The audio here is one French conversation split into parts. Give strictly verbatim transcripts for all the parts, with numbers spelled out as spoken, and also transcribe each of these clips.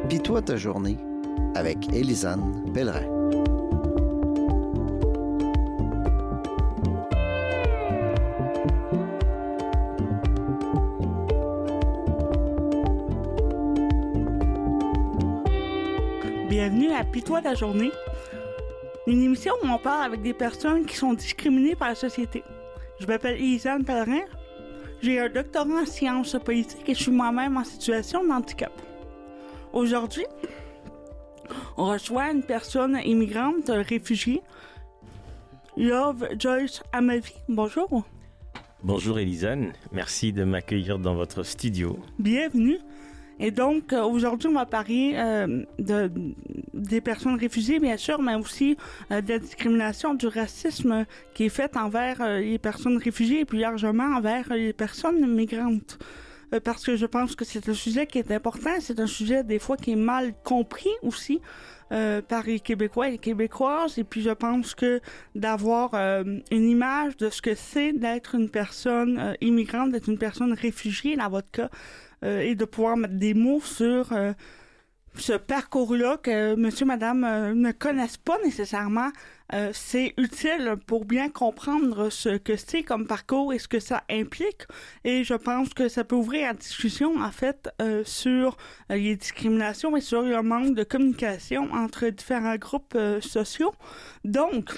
Pis toi ta journée avec Élisane Pellerin. Bienvenue à Pis toi ta journée, une émission où on parle avec des personnes qui sont discriminées par la société. Je m'appelle Élisane Pellerin, j'ai un doctorat en sciences politiques et je suis moi-même en situation de handicap. Aujourd'hui, on reçoit une personne immigrante, réfugiée, Love Joyce Amavi. Bonjour. Bonjour Élisane, merci de m'accueillir dans votre studio. Bienvenue. Et donc, euh, aujourd'hui, on va parler euh, de, des personnes réfugiées, bien sûr, mais aussi euh, de la discrimination, du racisme qui est fait envers euh, les personnes réfugiées et plus largement envers euh, les personnes migrantes. Euh, parce que je pense que c'est un sujet qui est important, c'est un sujet des fois qui est mal compris aussi euh, par les Québécois et les Québécoises. Et puis, je pense que d'avoir euh, une image de ce que c'est d'être une personne euh, immigrante, d'être une personne réfugiée, dans votre cas, Euh, et de pouvoir mettre des mots sur euh, ce parcours-là que monsieur, madame euh, ne connaissent pas nécessairement, euh, c'est utile pour bien comprendre ce que c'est comme parcours et ce que ça implique. Et je pense que ça peut ouvrir la discussion, en fait, euh, sur euh, les discriminations et sur le manque de communication entre différents groupes euh, sociaux. Donc,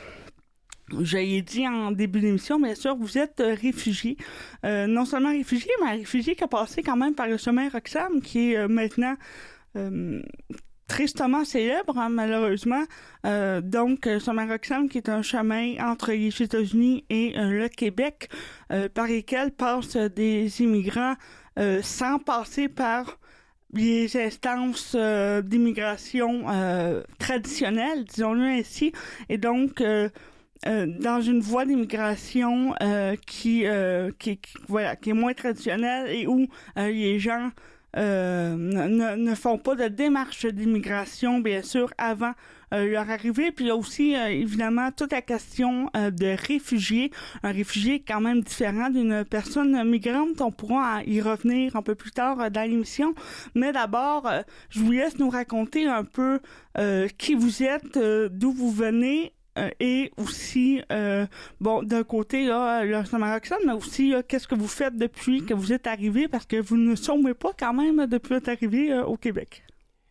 je l'ai dit en début d'émission, bien sûr, vous êtes euh, réfugié. Euh, non seulement réfugié, mais réfugié qui a passé quand même par le chemin Roxham, qui est euh, maintenant euh, tristement célèbre, hein, malheureusement. Euh, donc, le chemin Roxham, qui est un chemin entre les États-Unis et euh, le Québec, euh, par lesquels passent des immigrants euh, sans passer par les instances euh, d'immigration euh, traditionnelles, disons-le ainsi. Et donc, euh, Euh, dans une voie d'immigration euh, qui, euh, qui, qui voilà qui est moins traditionnelle et où euh, les gens euh, ne, ne font pas de démarche d'immigration, bien sûr, avant euh, leur arrivée. Puis il y a aussi, euh, évidemment, toute la question euh, de réfugiés. Un réfugié est quand même différent d'une personne migrante. On pourra y revenir un peu plus tard euh, dans l'émission. Mais d'abord, euh, je vous laisse nous raconter un peu euh, qui vous êtes, euh, d'où vous venez, Euh, et aussi, euh, bon, d'un côté, là, le chemin Roxham, mais aussi, là, qu'est-ce que vous faites depuis que vous êtes arrivé, parce que vous ne sommes pas quand même depuis votre arrivée euh, au Québec.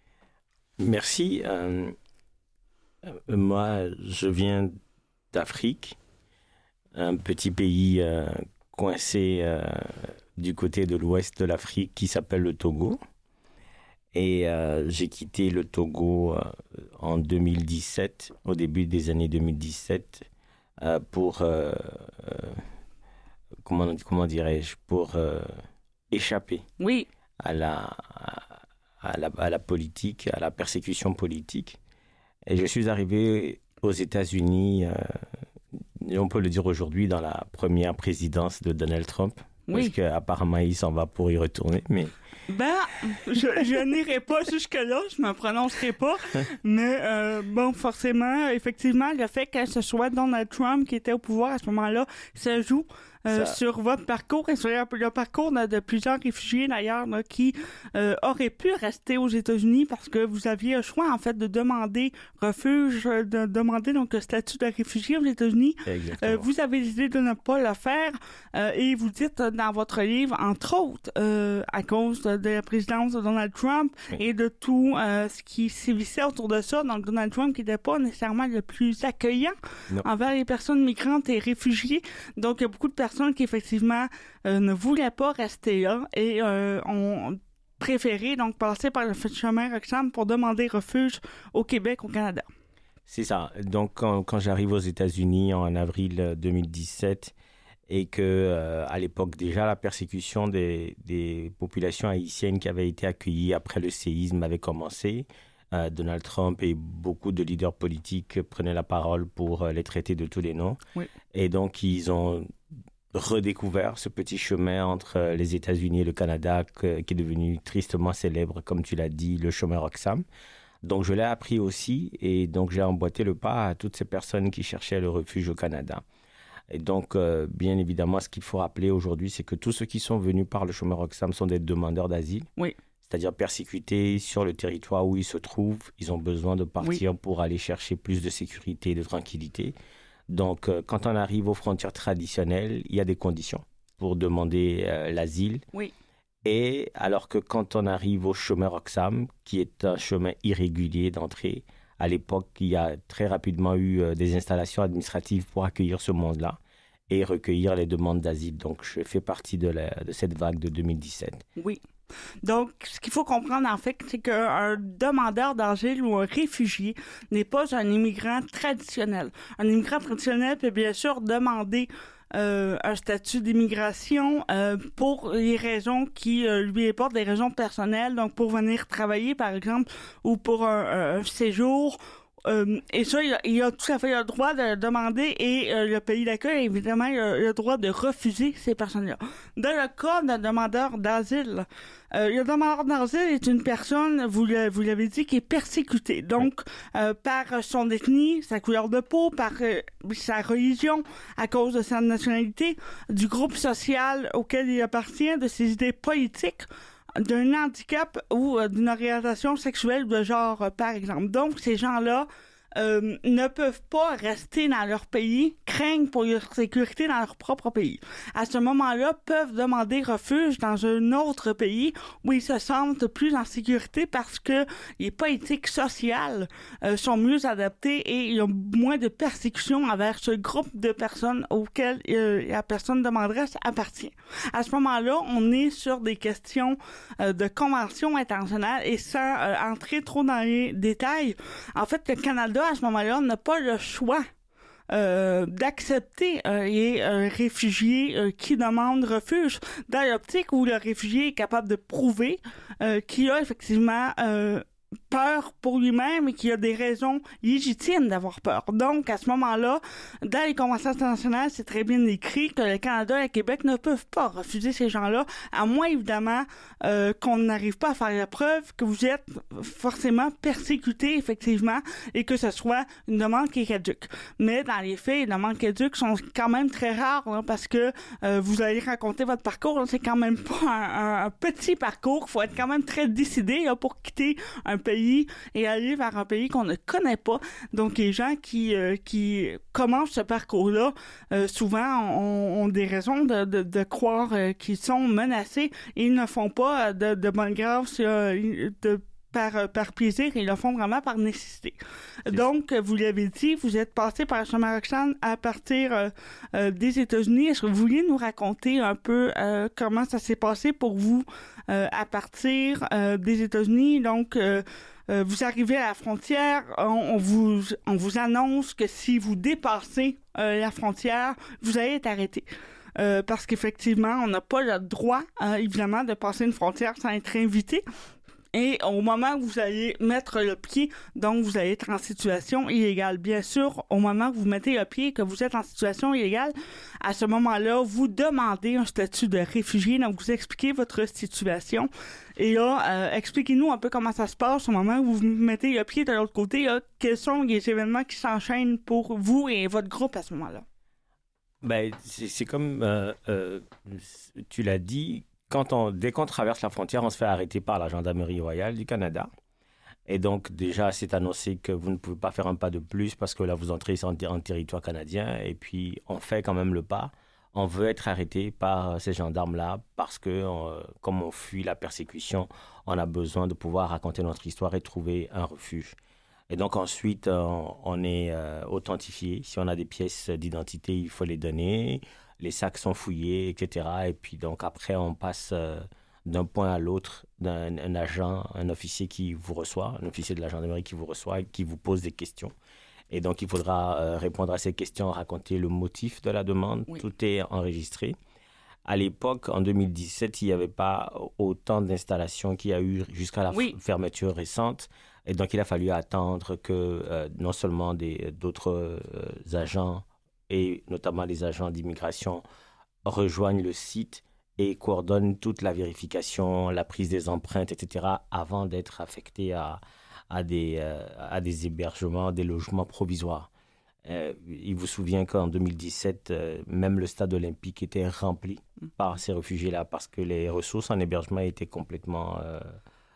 Merci. Euh, euh, moi, je viens d'Afrique, un petit pays euh, coincé euh, du côté de l'ouest de l'Afrique qui s'appelle le Togo. Et euh, j'ai quitté le Togo euh, en deux mille dix-sept, au début des années deux mille dix-sept, euh, pour, euh, euh, comment, comment dirais-je, pour euh, échapper oui. à, la, à, la, à la politique, à la persécution politique. Et je suis arrivé aux États-Unis, euh, on peut le dire aujourd'hui, dans la première présidence de Donald Trump. Oui. Parce qu'apparemment, il s'en va pour y retourner, mais... Ben, je, je n'irai pas jusque-là, je me prononcerai pas, mais euh, bon, forcément, effectivement, le fait que ce soit Donald Trump qui était au pouvoir à ce moment-là, ça joue euh, ça... sur votre parcours et sur le parcours de, de plusieurs réfugiés, d'ailleurs, là, qui euh, auraient pu rester aux États-Unis parce que vous aviez le choix, en fait, de demander refuge, de demander donc le statut de réfugié aux États-Unis. Exactement. Euh, vous avez décidé de ne pas le faire euh, et vous dites dans votre livre, entre autres, euh, à cause de, de la présidence de Donald Trump oui. et de tout euh, ce qui sévissait autour de ça, donc Donald Trump qui n'était pas nécessairement le plus accueillant non. envers les personnes migrantes et réfugiées. Donc, il y a beaucoup de personnes qui, effectivement, euh, ne voulaient pas rester là et euh, ont préféré donc passer par le chemin Roxham pour demander refuge au Québec, au Canada. C'est ça. Donc, quand, quand j'arrive aux États-Unis en avril deux mille dix-sept, et que euh, à l'époque déjà la persécution des, des populations haïtiennes qui avaient été accueillies après le séisme avait commencé. Euh, Donald Trump et beaucoup de leaders politiques prenaient la parole pour euh, les traiter de tous les noms. Oui. Et donc ils ont redécouvert ce petit chemin entre les États-Unis et le Canada que, qui est devenu tristement célèbre, comme tu l'as dit, le chemin Roxham. Donc je l'ai appris aussi et donc j'ai emboîté le pas à toutes ces personnes qui cherchaient le refuge au Canada. Et donc, euh, bien évidemment, ce qu'il faut rappeler aujourd'hui, c'est que tous ceux qui sont venus par le chemin Roxham sont des demandeurs d'asile. Oui. c'est-à-dire persécutés sur le territoire où ils se trouvent. Ils ont besoin de partir oui. pour aller chercher plus de sécurité et de tranquillité. Donc, euh, quand on arrive aux frontières traditionnelles, il y a des conditions pour demander euh, l'asile. Oui. Et alors que quand on arrive au chemin Roxham, qui est un chemin irrégulier d'entrée, à l'époque, il y a très rapidement eu euh, des installations administratives pour accueillir ce monde-là et recueillir les demandes d'asile. Donc, je fais partie de, la, de cette vague de deux mille dix-sept. Oui. Donc, ce qu'il faut comprendre, en fait, c'est qu'un demandeur d'asile ou un réfugié n'est pas un immigrant traditionnel. Un immigrant traditionnel peut bien sûr demander euh, un statut d'immigration euh, pour les raisons qui euh, lui apportent des raisons personnelles, donc pour venir travailler, par exemple, ou pour un, un séjour. Euh, et ça, il a, il a tout à fait le droit de demander et euh, le pays d'accueil, évidemment, il a le droit de refuser ces personnes-là. Dans le cas d'un demandeur d'asile, euh, le demandeur d'asile est une personne, vous, le, vous l'avez dit, qui est persécutée. Donc, euh, par son ethnie, sa couleur de peau, par euh, sa religion, à cause de sa nationalité, du groupe social auquel il appartient, de ses idées politiques, d'un handicap ou euh, d'une orientation sexuelle de genre, euh, par exemple. Donc, ces gens-là euh, ne peuvent pas rester dans leur pays, craignent pour leur sécurité dans leur propre pays. À ce moment-là, peuvent demander refuge dans un autre pays où ils se sentent plus en sécurité parce que les politiques sociales euh, sont mieux adaptées et il y a moins de persécutions envers ce groupe de personnes auxquelles euh, la personne demanderesse appartient. À ce moment-là, on est sur des questions euh, de convention internationale et sans euh, entrer trop dans les détails. En fait, le Canada, à ce moment-là, n'a pas le choix euh, d'accepter euh, les euh, réfugiés euh, qui demandent refuge dans l'optique où le réfugié est capable de prouver euh, qu'il a effectivement euh, peur pour lui-même et qu'il y a des raisons légitimes d'avoir peur. Donc, à ce moment-là, dans les conventions internationales, c'est très bien écrit que le Canada et le Québec ne peuvent pas refuser ces gens-là, à moins, évidemment, euh, qu'on n'arrive pas à faire la preuve que vous êtes forcément persécuté, effectivement, et que ce soit une demande qui est caduque. Mais dans les faits, les demandes caduques sont quand même très rares, là, parce que euh, vous allez raconter votre parcours, là, c'est quand même pas un, un, un petit parcours, il faut être quand même très décidé là, pour quitter un pays et aller vers un pays qu'on ne connaît pas. Donc, les gens qui euh, qui commencent ce parcours-là, euh, souvent ont, ont des raisons de, de, de croire euh, qu'ils sont menacés et ils ne font pas de, de bonne grâce euh, de Par, par plaisir, ils le font vraiment par nécessité. C'est Donc, ça. Vous l'avez dit, vous êtes passé par le chemin Roxham à partir euh, euh, des États-Unis. Est-ce que vous vouliez nous raconter un peu euh, comment ça s'est passé pour vous euh, à partir euh, des États-Unis? Donc, euh, euh, vous arrivez à la frontière, on, on, vous, on vous annonce que si vous dépassez euh, la frontière, vous allez être arrêté. Euh, parce qu'effectivement, on n'a pas le droit, euh, évidemment, de passer une frontière sans être invité. Et au moment où vous allez mettre le pied, donc vous allez être en situation illégale. Bien sûr, au moment où vous mettez le pied et que vous êtes en situation illégale, à ce moment-là, vous demandez un statut de réfugié, donc vous expliquez votre situation. Et là, euh, expliquez-nous un peu comment ça se passe au moment où vous mettez le pied de l'autre côté. Là, quels sont les événements qui s'enchaînent pour vous et votre groupe à ce moment-là? Ben, c'est, c'est comme euh, euh, tu l'as dit. Quand on, dès qu'on traverse la frontière, on se fait arrêter par la Gendarmerie royale du Canada. Et donc, déjà, c'est annoncé que vous ne pouvez pas faire un pas de plus parce que là, vous entrez en, en territoire canadien. Et puis, on fait quand même le pas. On veut être arrêté par ces gendarmes-là parce que, on, comme on fuit la persécution, on a besoin de pouvoir raconter notre histoire et trouver un refuge. Et donc, ensuite, on, on est euh, authentifié. Si on a des pièces d'identité, il faut les donner. Les sacs sont fouillés, et cetera. Et puis donc après, on passe euh, d'un point à l'autre d'un un agent, un officier qui vous reçoit, un officier de la gendarmerie qui vous reçoit, qui vous pose des questions. Et donc, il faudra euh, répondre à ces questions, raconter le motif de la demande. Oui. Tout est enregistré. À l'époque, en deux mille dix-sept, il n'y avait pas autant d'installations qu'il y a eu jusqu'à la oui. f- fermeture récente. Et donc, il a fallu attendre que euh, non seulement des, d'autres euh, agents et notamment les agents d'immigration rejoignent le site et coordonnent toute la vérification, la prise des empreintes, et cetera, avant d'être affectés à, à, des, euh, à des hébergements, des logements provisoires. Euh, il vous souvient qu'en deux mille dix-sept, euh, même le stade olympique était rempli par ces réfugiés-là parce que les ressources en hébergement étaient complètement euh,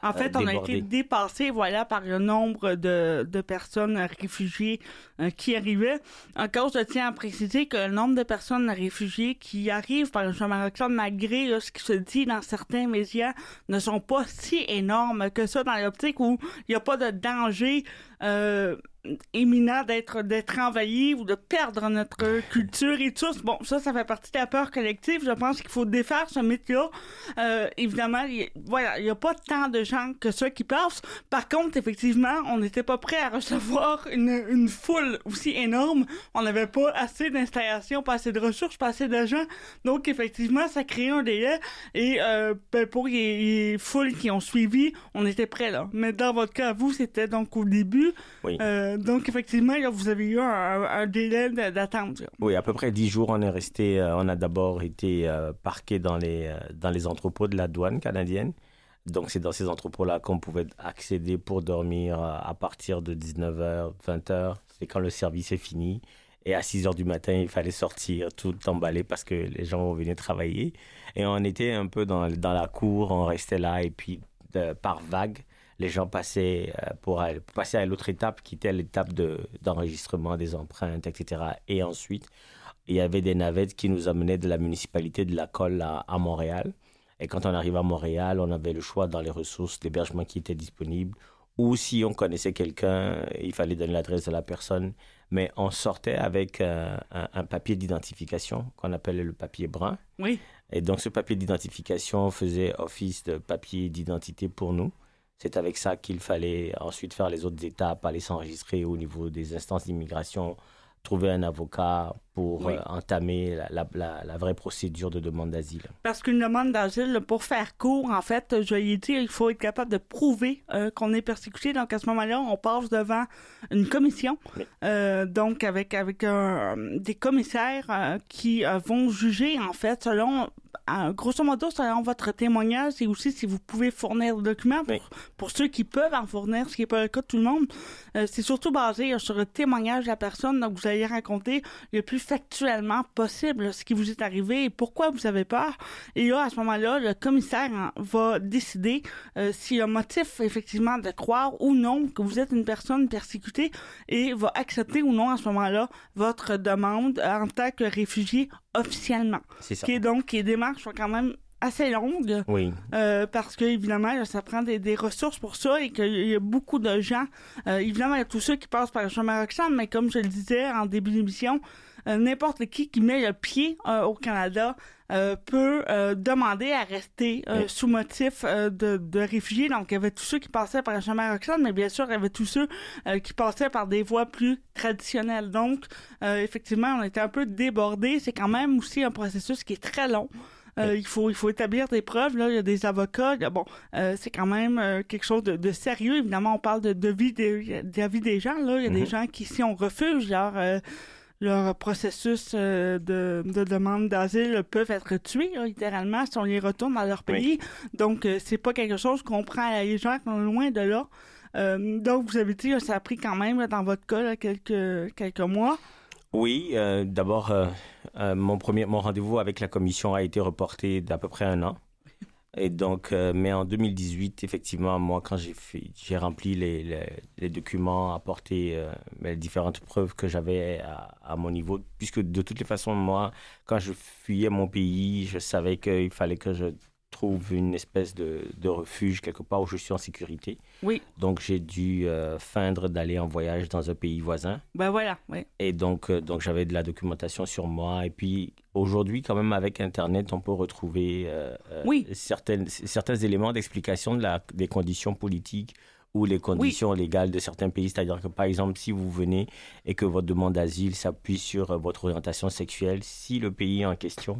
En fait, euh, on débordé. a été dépassé, voilà, par le nombre de, de personnes réfugiées euh, qui arrivaient. Encore, je tiens à préciser que le nombre de personnes réfugiées qui arrivent par le chemin Roxham, malgré là, ce qui se dit dans certains médias, ne sont pas si énormes que ça, dans l'optique où il n'y a pas de danger euh, éminent d'être d'être envahi ou de perdre notre culture et tout. Bon, ça, ça fait partie de la peur collective. Je pense qu'il faut défaire ce mythe-là. Euh, évidemment, il voilà, il n'y a pas tant de gens que ça qui passent. Par contre, effectivement, on n'était pas prêt à recevoir une, une foule aussi énorme. On n'avait pas assez d'installations, pas assez de ressources, pas assez de gens. Donc, effectivement, ça crée un délai. Et euh, ben, pour les, les foules qui ont suivi, on était prêt là. Mais dans votre cas, vous, c'était donc au début. Oui. Euh, donc, effectivement, là, vous avez eu un, un délai d'attente. Là. Oui, à peu près dix jours, on est resté, euh, on a d'abord été euh, parqué dans les, euh, dans les entrepôts de la douane canadienne. Donc, c'est dans ces entrepôts-là qu'on pouvait accéder pour dormir euh, à partir de dix-neuf heures, vingt heures. C'est quand le service est fini. Et à six heures du matin, il fallait sortir tout emballé parce que les gens venaient travailler. Et on était un peu dans, dans la cour, on restait là et puis de, par vague, les gens passaient euh, pour, aller, pour passer à l'autre étape qui était l'étape de, d'enregistrement des empreintes, et cetera. Et ensuite, il y avait des navettes qui nous amenaient de la municipalité de la Colle à, à Montréal. Et quand on arrive à Montréal, on avait le choix dans les ressources d'hébergement qui étaient disponibles. Ou si on connaissait quelqu'un, il fallait donner l'adresse de la personne. Mais on sortait avec euh, un, un papier d'identification qu'on appelle le papier brun. Oui. Et donc, ce papier d'identification faisait office de papier d'identité pour nous. C'est avec ça qu'il fallait ensuite faire les autres étapes, aller s'enregistrer au niveau des instances d'immigration, trouver un avocat pour oui. euh, entamer la, la, la, la vraie procédure de demande d'asile. Parce qu'une demande d'asile, pour faire court, en fait, je l'ai dit, il faut être capable de prouver euh, qu'on est persécuté. Donc, à ce moment-là, on passe devant une commission, oui. euh, donc avec, avec un, des commissaires euh, qui euh, vont juger, en fait, selon... Euh, grosso modo, selon votre témoignage, c'est aussi si vous pouvez fournir des documents pour, oui. pour ceux qui peuvent en fournir, ce qui n'est pas le cas de tout le monde. Euh, c'est surtout basé euh, sur le témoignage de la personne, donc vous allez raconter le plus factuellement possible ce qui vous est arrivé et pourquoi vous avez peur. Et là, à ce moment-là, le commissaire hein, va décider euh, s'il y a motif, effectivement, de croire ou non que vous êtes une personne persécutée et va accepter ou non, à ce moment-là, votre demande en tant que réfugié officiellement. C'est ça. Qui est donc, les démarches sont quand même assez longues. Oui. Euh, parce que, évidemment, là, ça prend des, des ressources pour ça et qu'il y a beaucoup de gens. Euh, évidemment, il y a tous ceux qui passent par le chemin Roxham, mais comme je le disais en début d'émission, euh, n'importe qui qui met le pied euh, au Canada euh, peut euh, demander à rester euh, oui. sous motif euh, de, de réfugiés. Donc, il y avait tous ceux qui passaient par le chemin Roxham, mais bien sûr, il y avait tous ceux euh, qui passaient par des voies plus traditionnelles. Donc, euh, effectivement, on était un peu débordés. C'est quand même aussi un processus qui est très long. Euh, il faut il faut établir des preuves. Là, il y a des avocats. Là, bon, euh, c'est quand même euh, quelque chose de, de sérieux. Évidemment, on parle de, de vie des, de la vie des gens. Là, il y a mm-hmm. des gens qui, si on refuse leur euh, leur processus euh, de, de demande d'asile, peuvent être tués, là, littéralement, si on les retourne dans leur pays. Oui. Donc, euh, c'est pas quelque chose qu'on prend à la légère, loin de là. Euh, donc, vous avez dit, ça a pris quand même, là, dans votre cas, là, quelques quelques mois. Oui, euh, d'abord, euh, euh, mon premier mon rendez-vous avec la commission a été reporté d'à peu près un an. Et donc, euh, mais en deux mille dix-huit, effectivement, moi, quand j'ai fait, j'ai rempli les, les, les documents, apporté euh, les différentes preuves que j'avais à, à mon niveau, puisque de toutes les façons, moi, quand je fuyais mon pays, je savais qu'il fallait que je trouve une espèce de, de refuge quelque part où je suis en sécurité. Oui. Donc, j'ai dû euh, feindre d'aller en voyage dans un pays voisin. Ben voilà, oui. Et donc, euh, donc j'avais de la documentation sur moi. Et puis, aujourd'hui, quand même, avec Internet, on peut retrouver euh, oui. euh, certaines, certains éléments d'explication de la, des conditions politiques ou les conditions oui. légales de certains pays. C'est-à-dire que, par exemple, si vous venez et que votre demande d'asile s'appuie sur euh, votre orientation sexuelle, si le pays en question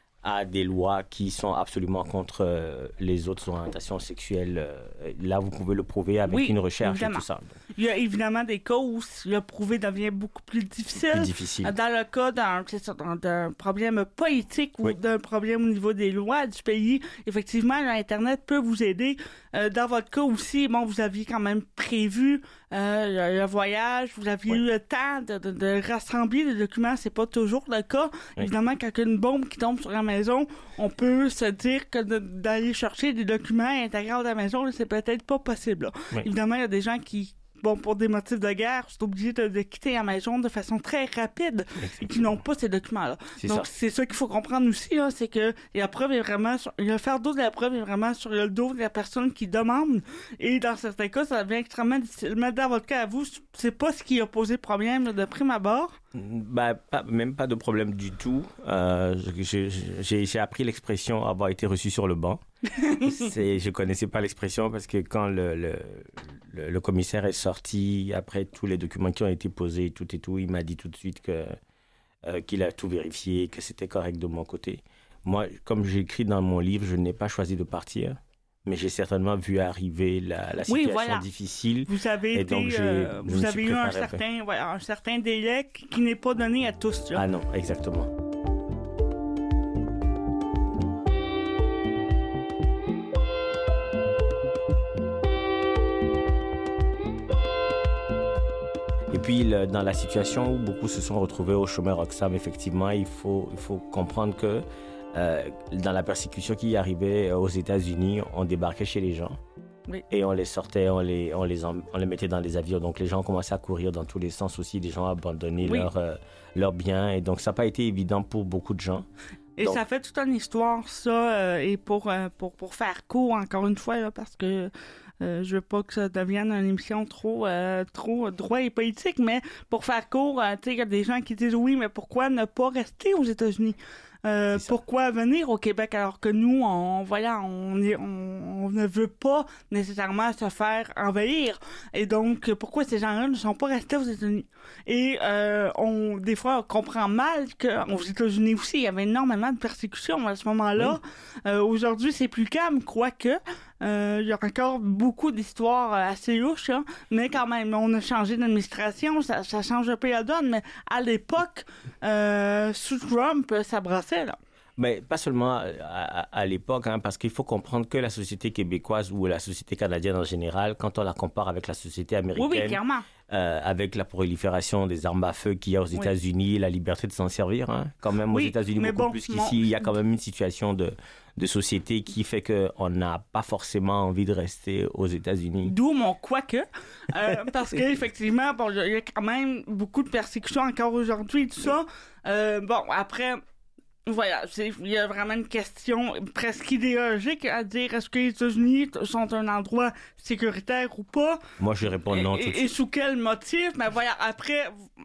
a des lois qui sont absolument contre euh, les autres orientations sexuelles. Euh, là, vous pouvez le prouver avec oui, une recherche évidemment. Et tout ça. Il y a évidemment des cas où le prouver devient beaucoup plus difficile. Plus difficile. Dans le cas d'un, c'est ça, d'un problème politique oui. ou d'un problème au niveau des lois du pays, effectivement, l'Internet peut vous aider. Euh, dans votre cas aussi, bon, vous aviez quand même prévu euh, le, le voyage, vous aviez oui. eu le temps de, de, de rassembler les documents. C'est pas toujours le cas. Oui. Évidemment, quand il y a une bombe qui tombe sur la maison, maison, on peut se dire que de, d'aller chercher des documents intégrés à la maison, là, c'est peut-être pas possible. Là. Oui. Évidemment, il y a des gens qui, bon, pour des motifs de guerre, sont obligés de, de quitter la maison de façon très rapide et qui n'ont pas ces documents-là. C'est Donc, ça. c'est ça qu'il faut comprendre aussi, là, c'est que la preuve est vraiment, sur, le fardeau de la preuve est vraiment sur le dos de la personne qui demande. Et dans certains cas, ça devient extrêmement difficile. Mais dans votre cas, à vous, c'est pas ce qui a posé problème là, de prime abord? Ben, pas, même pas de problème du tout. Euh, j'ai, j'ai, j'ai appris l'expression avoir été reçu sur le banc. c'est, je connaissais pas l'expression parce que quand le, le, le, le commissaire est sorti, après tous les documents qui ont été posés, tout et tout, il m'a dit tout de suite que, euh, qu'il a tout vérifié, que c'était correct de mon côté. Moi, comme j'ai écrit dans mon livre, je n'ai pas choisi de partir. Mais j'ai certainement vu arriver la, la situation oui, voilà. difficile. Vous avez, et été, donc euh, vous avez eu un certain, ouais, un certain délai qui n'est pas donné à tous. Là. Ah non, exactement. Et puis, le, dans la situation où beaucoup se sont retrouvés au chômeur Oxfam, effectivement, il faut, il faut comprendre que Euh, dans la persécution qui arrivait aux États-Unis, on débarquait chez les gens oui. et on les sortait, on les, on, les en, on les mettait dans les avions. Donc les gens commençaient à courir dans tous les sens aussi, des gens abandonnaient oui. leurs euh, leur biens. Et donc ça n'a pas été évident pour beaucoup de gens. Et donc, ça fait toute une histoire, ça, euh, et pour, euh, pour, pour faire court, encore une fois, là, parce que euh, je veux pas que ça devienne une émission trop, euh, trop droit et politique, mais pour faire court, euh, tu sais, il y a des gens qui disent oui, mais pourquoi ne pas rester aux États-Unis? Euh, pourquoi venir au Québec alors que nous, on, voilà, on, est, on, on ne veut pas nécessairement se faire envahir. Et donc, pourquoi ces gens-là ne sont pas restés aux États-Unis? Et euh, on, des fois, on comprend mal qu'aux États-Unis aussi, il y avait énormément de persécutions à ce moment-là. Oui. Euh, aujourd'hui, c'est plus calme, quoique. Euh, il y a encore beaucoup d'histoires assez louches, hein, mais quand même, on a changé d'administration, ça, ça change un peu la donne, mais à l'époque, euh, sous Trump, ça brassait, là. Mais pas seulement à, à, à l'époque, hein, parce qu'il faut comprendre que la société québécoise ou la société canadienne en général, quand on la compare avec la société américaine, oui, oui, clairement. Euh, avec la prolifération des armes à feu qu'il y a aux États-Unis, oui. la liberté de s'en servir, hein, quand même aux oui, États-Unis beaucoup bon, plus qu'ici, mon... il y a quand même une situation de, de société qui fait qu'on n'a pas forcément envie de rester aux États-Unis. D'où mon quoique, euh, parce qu'effectivement, bon, il y a quand même beaucoup de persécutions encore aujourd'hui, tout ça. Euh, bon, après... Voilà, il y a vraiment une question presque idéologique à dire est-ce que les États-Unis sont un endroit sécuritaire ou pas? Moi, je réponds non. Et, tout de et, et sous quel motif? Mais voilà, après,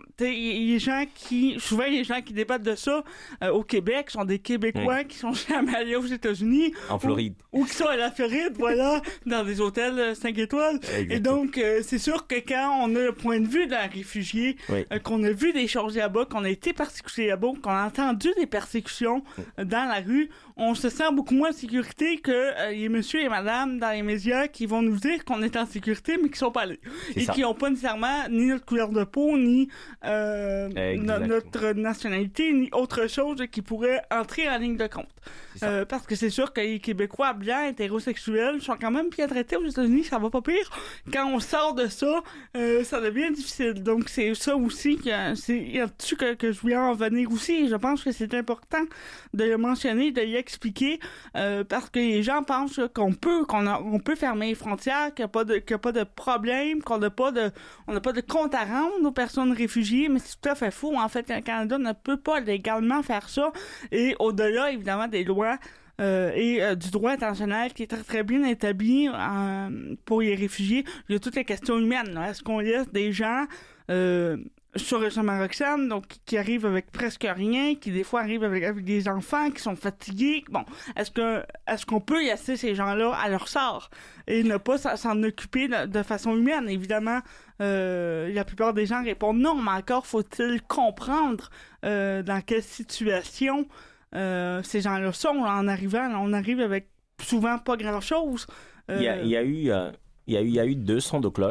les gens qui, souvent les gens qui débattent de ça euh, au Québec sont des Québécois oui. qui sont jamais allés aux États-Unis. En Floride. Ou, ou qui sont à la Floride, voilà, dans des hôtels cinq étoiles. Exactement. Et donc, euh, c'est sûr que quand on a le point de vue d'un réfugié, oui. euh, qu'on a vu des choses là-bas, qu'on a été persécuté là-bas, qu'on a entendu des persécutions dans la rue, on se sent beaucoup moins en sécurité que euh, les messieurs et madame dans les médias qui vont nous dire qu'on est en sécurité mais qui sont pas allés. C'est et ça. Qui n'ont pas nécessairement ni notre couleur de peau, ni euh, no- notre nationalité, ni autre chose qui pourrait entrer en ligne de compte. Euh, parce que c'est sûr que les Québécois blancs, hétérosexuels sont quand même bien traités aux États-Unis, ça va pas pire. Quand on sort de ça, euh, ça devient difficile. Donc c'est ça aussi que c'est là-dessus que, que je voulais en venir aussi. Et je pense que c'est important de le mentionner, de l'expliquer, euh, parce que les gens pensent qu'on peut, qu'on a, on peut fermer les frontières, qu'il n'y a pas de, qu'il y a pas de problème, qu'on n'a pas de, on n'a pas de compte à rendre aux personnes réfugiées, mais c'est tout à fait faux. En fait, le Canada ne peut pas légalement faire ça. Et au-delà, évidemment, des lois Euh, et euh, du droit international qui est très très bien établi euh, pour les réfugiés. Il y a toutes les questions humaines. Là. Est-ce qu'on laisse des gens euh, sur le chemin Roxham, donc qui arrivent avec presque rien, qui des fois arrivent avec, avec des enfants qui sont fatigués? Bon, est-ce que est-ce qu'on peut laisser ces gens-là à leur sort et ne pas s'en occuper de, de façon humaine? Évidemment, euh, la plupart des gens répondent non, mais encore faut-il comprendre euh, dans quelle situation Euh, ces gens-là sont, là, en arrivant, là, on arrive avec souvent pas grand-chose. Euh... Il, y a, il, y a eu, euh, il, y a eu, il y a eu deux sons de cloche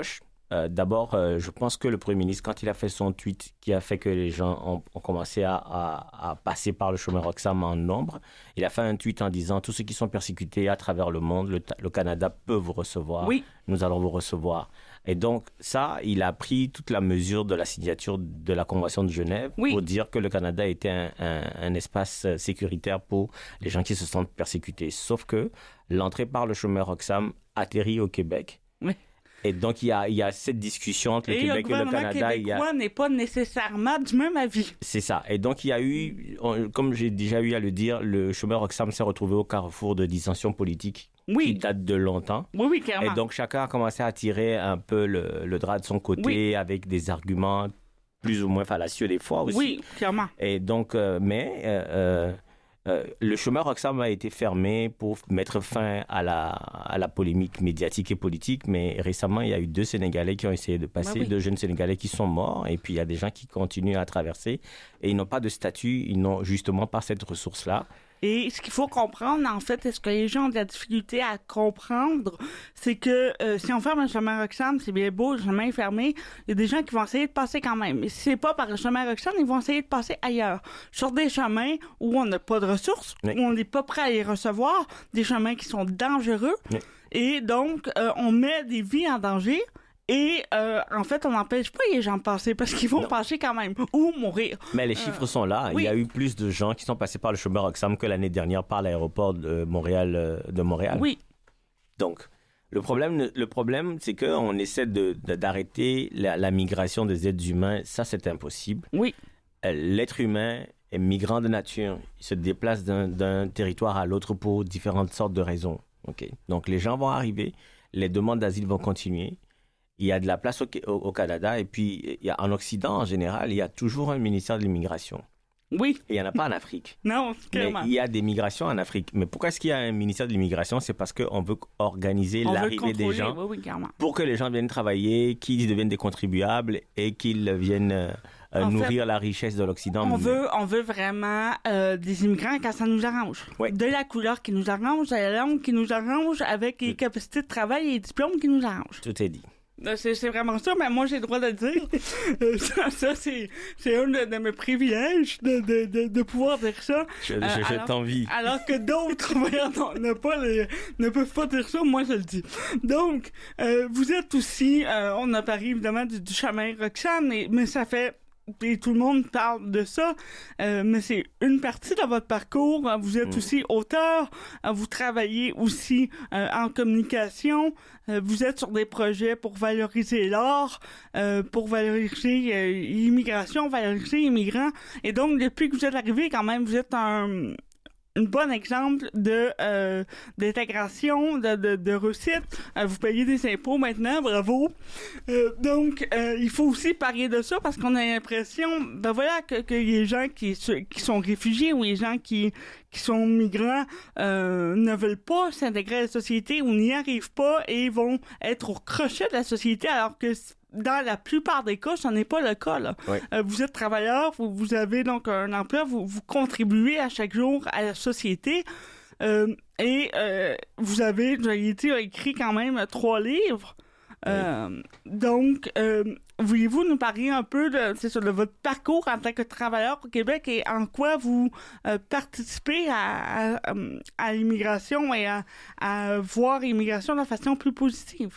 Euh, d'abord, euh, je pense que le Premier ministre, quand il a fait son tweet qui a fait que les gens ont, ont commencé à, à, à passer par le chômeur Roxham en nombre, il a fait un tweet en disant « Tous ceux qui sont persécutés à travers le monde, le, le Canada peut vous recevoir. Oui. Nous allons vous recevoir. » Et donc, ça, il a pris toute la mesure de la signature de la Convention de Genève oui. pour dire que le Canada était un, un, un espace sécuritaire pour les gens qui se sentent persécutés. Sauf que l'entrée par le chômeur Roxham atterrit au Québec. Oui. Et donc, il y a, il y a cette discussion entre le et Québec et le Canada. Et le gouvernement québécois a... n'est pas nécessairement du même avis. C'est ça. Et donc, il y a eu, comme j'ai déjà eu à le dire, le chômeur Roxham s'est retrouvé au carrefour de dissensions politiques oui. qui datent de longtemps. Oui, oui, clairement. Et donc, chacun a commencé à tirer un peu le, le drap de son côté oui. avec des arguments plus ou moins fallacieux des fois aussi. Oui, clairement. Et donc, euh, mais... Euh, Euh, le chômeur Roxham a été fermé pour mettre fin à la, à la polémique médiatique et politique, mais récemment, il y a eu deux Sénégalais qui ont essayé de passer, bah oui. deux jeunes Sénégalais qui sont morts, et puis il y a des gens qui continuent à traverser, et ils n'ont pas de statut, ils n'ont justement pas cette ressource-là. Et ce qu'il faut comprendre, en fait, est-ce que les gens ont de la difficulté à comprendre, c'est que euh, si on ferme un chemin Roxham, c'est bien beau, le chemin est fermé, il y a des gens qui vont essayer de passer quand même. Mais si c'est pas par le chemin Roxham, ils vont essayer de passer ailleurs. Sur des chemins où on n'a pas de ressources, oui. où on n'est pas prêt à les recevoir, des chemins qui sont dangereux. Oui. Et donc, euh, on met des vies en danger. Et euh, en fait, on n'empêche pas les gens de passer parce qu'ils vont non. passer quand même ou mourir. Mais les chiffres euh, sont là. Oui. Il y a eu plus de gens qui sont passés par le chômeur Roxham que l'année dernière par l'aéroport de Montréal. De Montréal. Oui. Donc, le problème, le problème c'est qu'on essaie de, de, d'arrêter la, la migration des êtres humains. Ça, c'est impossible. Oui. L'être humain est migrant de nature. Il se déplace d'un, d'un territoire à l'autre pour différentes sortes de raisons. Okay. Donc, les gens vont arriver. Les demandes d'asile vont continuer. Il y a de la place au, au, au Canada et puis il y a, en Occident, en général, il y a toujours un ministère de l'immigration. Oui. Et il n'y en a pas en Afrique. Non, clairement. Mais il y a des migrations en Afrique. Mais pourquoi est-ce qu'il y a un ministère de l'immigration? C'est parce qu'on veut organiser On l'arrivée veut des gens oui, oui, pour que les gens viennent travailler, qu'ils deviennent des contribuables et qu'ils viennent euh, nourrir fait, la richesse de l'Occident. On veut, on veut vraiment euh, des immigrants quand ça nous arrange. Oui. De la couleur qui nous arrange, de la langue qui nous arrange, avec les capacités de travail et les diplômes qui nous arrangent. Tout est dit. C'est, c'est vraiment ça, mais moi, j'ai le droit de le dire. euh, ça, ça c'est, c'est un de, de mes privilèges de, de, de, de pouvoir dire ça. Je, je, euh, je t'envie. Alors que d'autres ne, pas les, ne peuvent pas dire ça, moi, je le dis. Donc, euh, vous êtes aussi, euh, on a parlé évidemment du, du chemin Roxham, mais, mais ça fait... Et tout le monde parle de ça, euh, mais c'est une partie de votre parcours. Vous êtes mmh. aussi auteur, vous travaillez aussi euh, en communication, euh, vous êtes sur des projets pour valoriser l'art, euh, pour valoriser euh, l'immigration, valoriser les immigrants. Et donc, depuis que vous êtes arrivé, quand même, vous êtes un... un bon exemple de euh, d'intégration, de, de, de réussite. Euh, vous payez des impôts maintenant, bravo. Euh, donc, euh, il faut aussi parler de ça parce qu'on a l'impression, ben voilà, que, que les gens qui, qui sont réfugiés ou les gens qui, qui sont migrants euh, ne veulent pas s'intégrer à la société ou n'y arrivent pas et vont être au crochet de la société alors que dans la plupart des cas, ce n'est pas le cas. Là. Oui. Euh, vous êtes travailleur, vous, vous avez donc un emploi, vous, vous contribuez à chaque jour à la société euh, et euh, vous avez, vous avez été écrit quand même trois livres. Euh, oui. Donc, euh, voulez-vous nous parler un peu de, c'est ça, de votre parcours en tant que travailleur au Québec et en quoi vous euh, participez à, à, à l'immigration et à, à voir l'immigration de façon plus positive?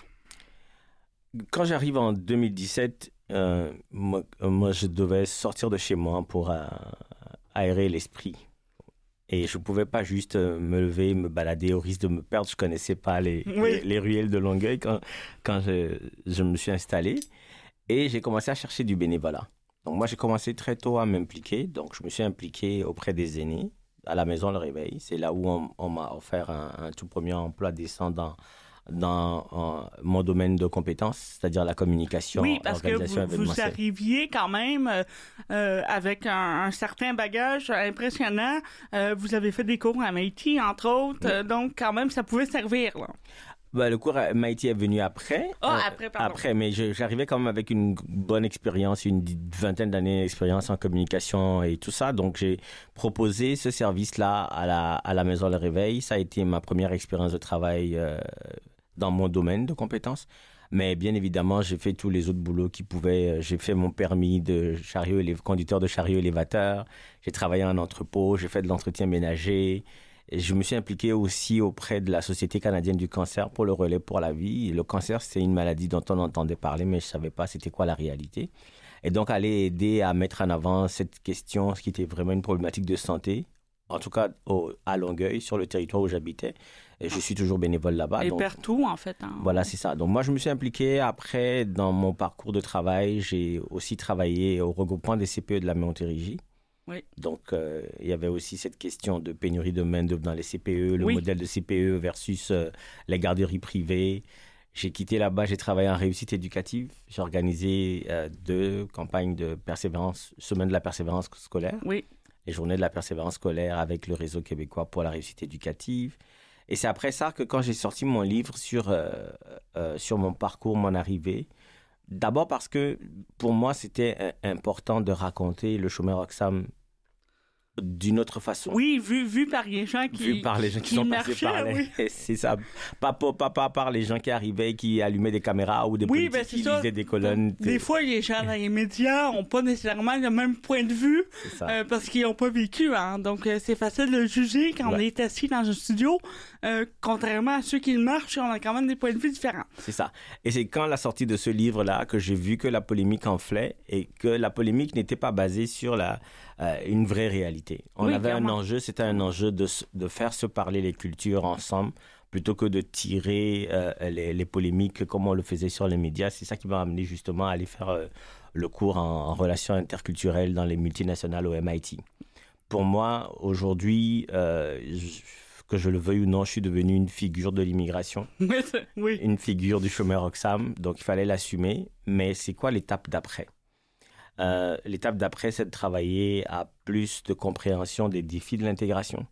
Quand j'arrive en deux mille dix-sept, euh, moi, moi, je devais sortir de chez moi pour euh, aérer l'esprit. Et je ne pouvais pas juste euh, me lever, me balader au risque de me perdre. Je ne connaissais pas les, oui. les, les ruelles de Longueuil quand, quand je, je me suis installé. Et j'ai commencé à chercher du bénévolat. Donc moi, j'ai commencé très tôt à m'impliquer. Donc je me suis impliqué auprès des aînés à la Maison Le Réveil. C'est là où on, on m'a offert un, un tout premier emploi décent dans... dans euh, mon domaine de compétences, c'est-à-dire la communication, oui, parce l'organisation que vous, événementielle. vous arriviez quand même euh, euh, avec un, un certain bagage impressionnant. Euh, vous avez fait des cours à M I T, entre autres, oui. euh, donc quand même, ça pouvait servir, là. Ben, le cours à M I T est venu après. Ah, oh, après, pardon. Après, mais je, j'arrivais quand même avec une bonne expérience, une vingtaine d'années d'expérience en communication et tout ça. Donc, j'ai proposé ce service-là à la, à la Maison Le Réveil. Ça a été ma première expérience de travail euh, dans mon domaine de compétences. Mais bien évidemment, j'ai fait tous les autres boulots qui pouvaient. J'ai fait mon permis de chariot, conducteur de chariot élévateur. J'ai travaillé en entrepôt, j'ai fait de l'entretien ménager. Et je me suis impliqué aussi auprès de la Société canadienne du cancer pour le relais pour la vie. Le cancer, c'est une maladie dont on entendait parler, mais je ne savais pas c'était quoi la réalité. Et donc, aller aider à mettre en avant cette question, ce qui était vraiment une problématique de santé, en tout cas au, à Longueuil, sur le territoire où j'habitais. Et je suis toujours bénévole là-bas. Et donc, partout, en fait. Hein. Voilà, c'est ça. Donc, moi, je me suis impliqué. Après, dans mon parcours de travail, j'ai aussi travaillé au regroupement des C P E de la Montérégie. Oui. Donc, euh, il y avait aussi cette question de pénurie de main-d'œuvre dans les C P E, le oui. modèle de C P E versus euh, les garderies privées. J'ai quitté là-bas, j'ai travaillé en réussite éducative. J'ai organisé euh, deux campagnes de persévérance, semaine de la persévérance scolaire. Oui. Les journées de la persévérance scolaire avec le réseau québécois pour la réussite éducative. Et c'est après ça que quand j'ai sorti mon livre sur, euh, euh, sur mon parcours, mon arrivée, d'abord parce que pour moi, c'était euh, important de raconter le chômeur Oxam d'une autre façon. Oui, vu, vu par les gens qui Vu par les gens qui, qui sont marchaient, passés par les... oui. C'est ça. Pas, pas, pas, pas par les gens qui arrivaient, qui allumaient des caméras ou des oui, politiques ben qui ça. lisaient des colonnes. Des fois, les gens dans les médias n'ont pas nécessairement le même point de vue euh, parce qu'ils n'ont pas vécu. Hein. Donc, euh, c'est facile de juger quand ouais. on est assis dans un studio. Euh, contrairement à ceux qui marchent, on a quand même des points de vue différents. C'est ça. Et c'est quand la sortie de ce livre-là que j'ai vu que la polémique enflait et que la polémique n'était pas basée sur la, euh, une vraie réalité. On oui, avait clairement. un enjeu, c'était un enjeu de, de faire se parler les cultures ensemble plutôt que de tirer euh, les, les polémiques comme on le faisait sur les médias. C'est ça qui m'a amené justement à aller faire euh, le cours en, en relations interculturelles dans les multinationales au M I T. Pour moi, aujourd'hui, euh, je, que je le veuille ou non, je suis devenu une figure de l'immigration, oui. une figure du chômeur Oxam, donc il fallait l'assumer. Mais c'est quoi l'étape d'après? Euh, l'étape d'après, c'est de travailler à plus de compréhension des défis de l'intégration,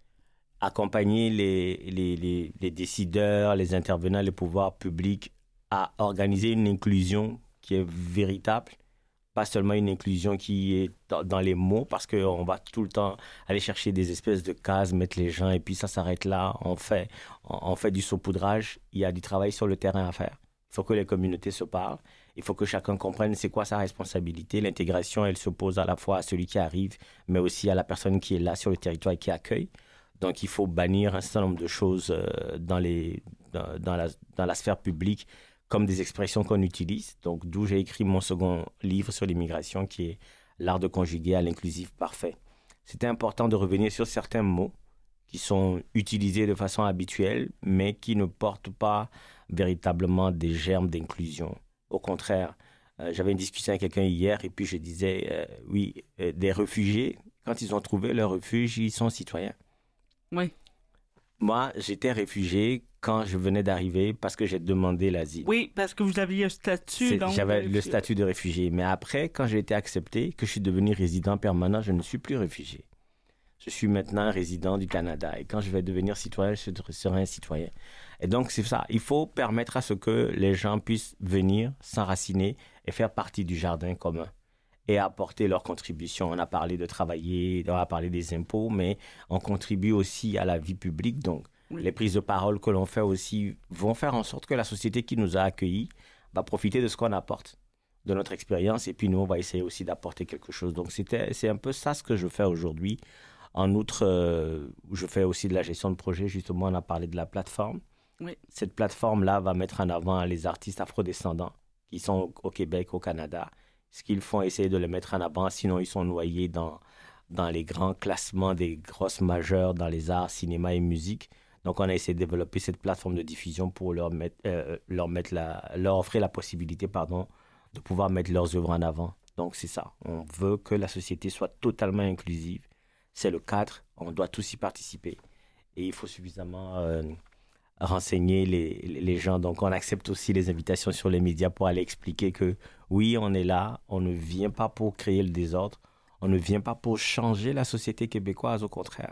accompagner les, les, les, les décideurs, les intervenants, les pouvoirs publics à organiser une inclusion qui est véritable, pas seulement une inclusion qui est dans, dans les mots, parce qu'on va tout le temps aller chercher des espèces de cases, mettre les gens, et puis ça s'arrête là, on fait, on, on fait du saupoudrage. Il y a du travail sur le terrain à faire. Il faut que les communautés se parlent. Il faut que chacun comprenne c'est quoi sa responsabilité. L'intégration, elle s'oppose à la fois à celui qui arrive, mais aussi à la personne qui est là sur le territoire et qui accueille. Donc, il faut bannir un certain nombre de choses euh, dans, les, dans, dans, la, dans la sphère publique comme des expressions qu'on utilise. Donc, d'où j'ai écrit mon second livre sur l'immigration, qui est L'art de conjuguer à l'inclusif parfait. C'était important de revenir sur certains mots qui sont utilisés de façon habituelle, mais qui ne portent pas véritablement des germes d'inclusion. Au contraire, euh, j'avais une discussion avec quelqu'un hier et puis je disais, euh, oui, euh, des réfugiés, quand ils ont trouvé leur refuge, ils sont citoyens. Oui. Moi, j'étais réfugié quand je venais d'arriver parce que j'ai demandé l'asile. Oui, parce que vous aviez un statut. Donc, j'avais le statut de réfugié. Mais après, quand j'ai été accepté, que je suis devenu résident permanent, je ne suis plus réfugié. Je suis maintenant un résident du Canada. Et quand je vais devenir citoyen, je serai un citoyen. Et donc, c'est ça. Il faut permettre à ce que les gens puissent venir, s'enraciner et faire partie du jardin commun et apporter leur contribution. On a parlé de travailler, on a parlé des impôts, mais on contribue aussi à la vie publique. Donc, oui. Les prises de parole que l'on fait aussi vont faire en sorte que la société qui nous a accueillis va profiter de ce qu'on apporte, de notre expérience. Et puis, nous, on va essayer aussi d'apporter quelque chose. Donc, c'était, c'est un peu ça ce que je fais aujourd'hui. En outre, euh, je fais aussi de la gestion de projet. Justement, on a parlé de la plateforme. Oui. Cette plateforme-là va mettre en avant les artistes afrodescendants qui sont au Québec, au Canada. Ce qu'ils font, essayer de les mettre en avant, sinon ils sont noyés dans, dans les grands classements des grosses majeures dans les arts, cinéma et musique. Donc, on a essayé de développer cette plateforme de diffusion pour leur, mettre, euh, leur, mettre la, leur offrir la possibilité pardon, de pouvoir mettre leurs œuvres en avant. Donc, c'est ça. On veut que la société soit totalement inclusive. C'est le cadre, on doit tous y participer. Et il faut suffisamment euh, renseigner les, les gens. Donc, on accepte aussi les invitations sur les médias pour aller expliquer que oui, on est là, on ne vient pas pour créer le désordre, on ne vient pas pour changer la société québécoise, au contraire.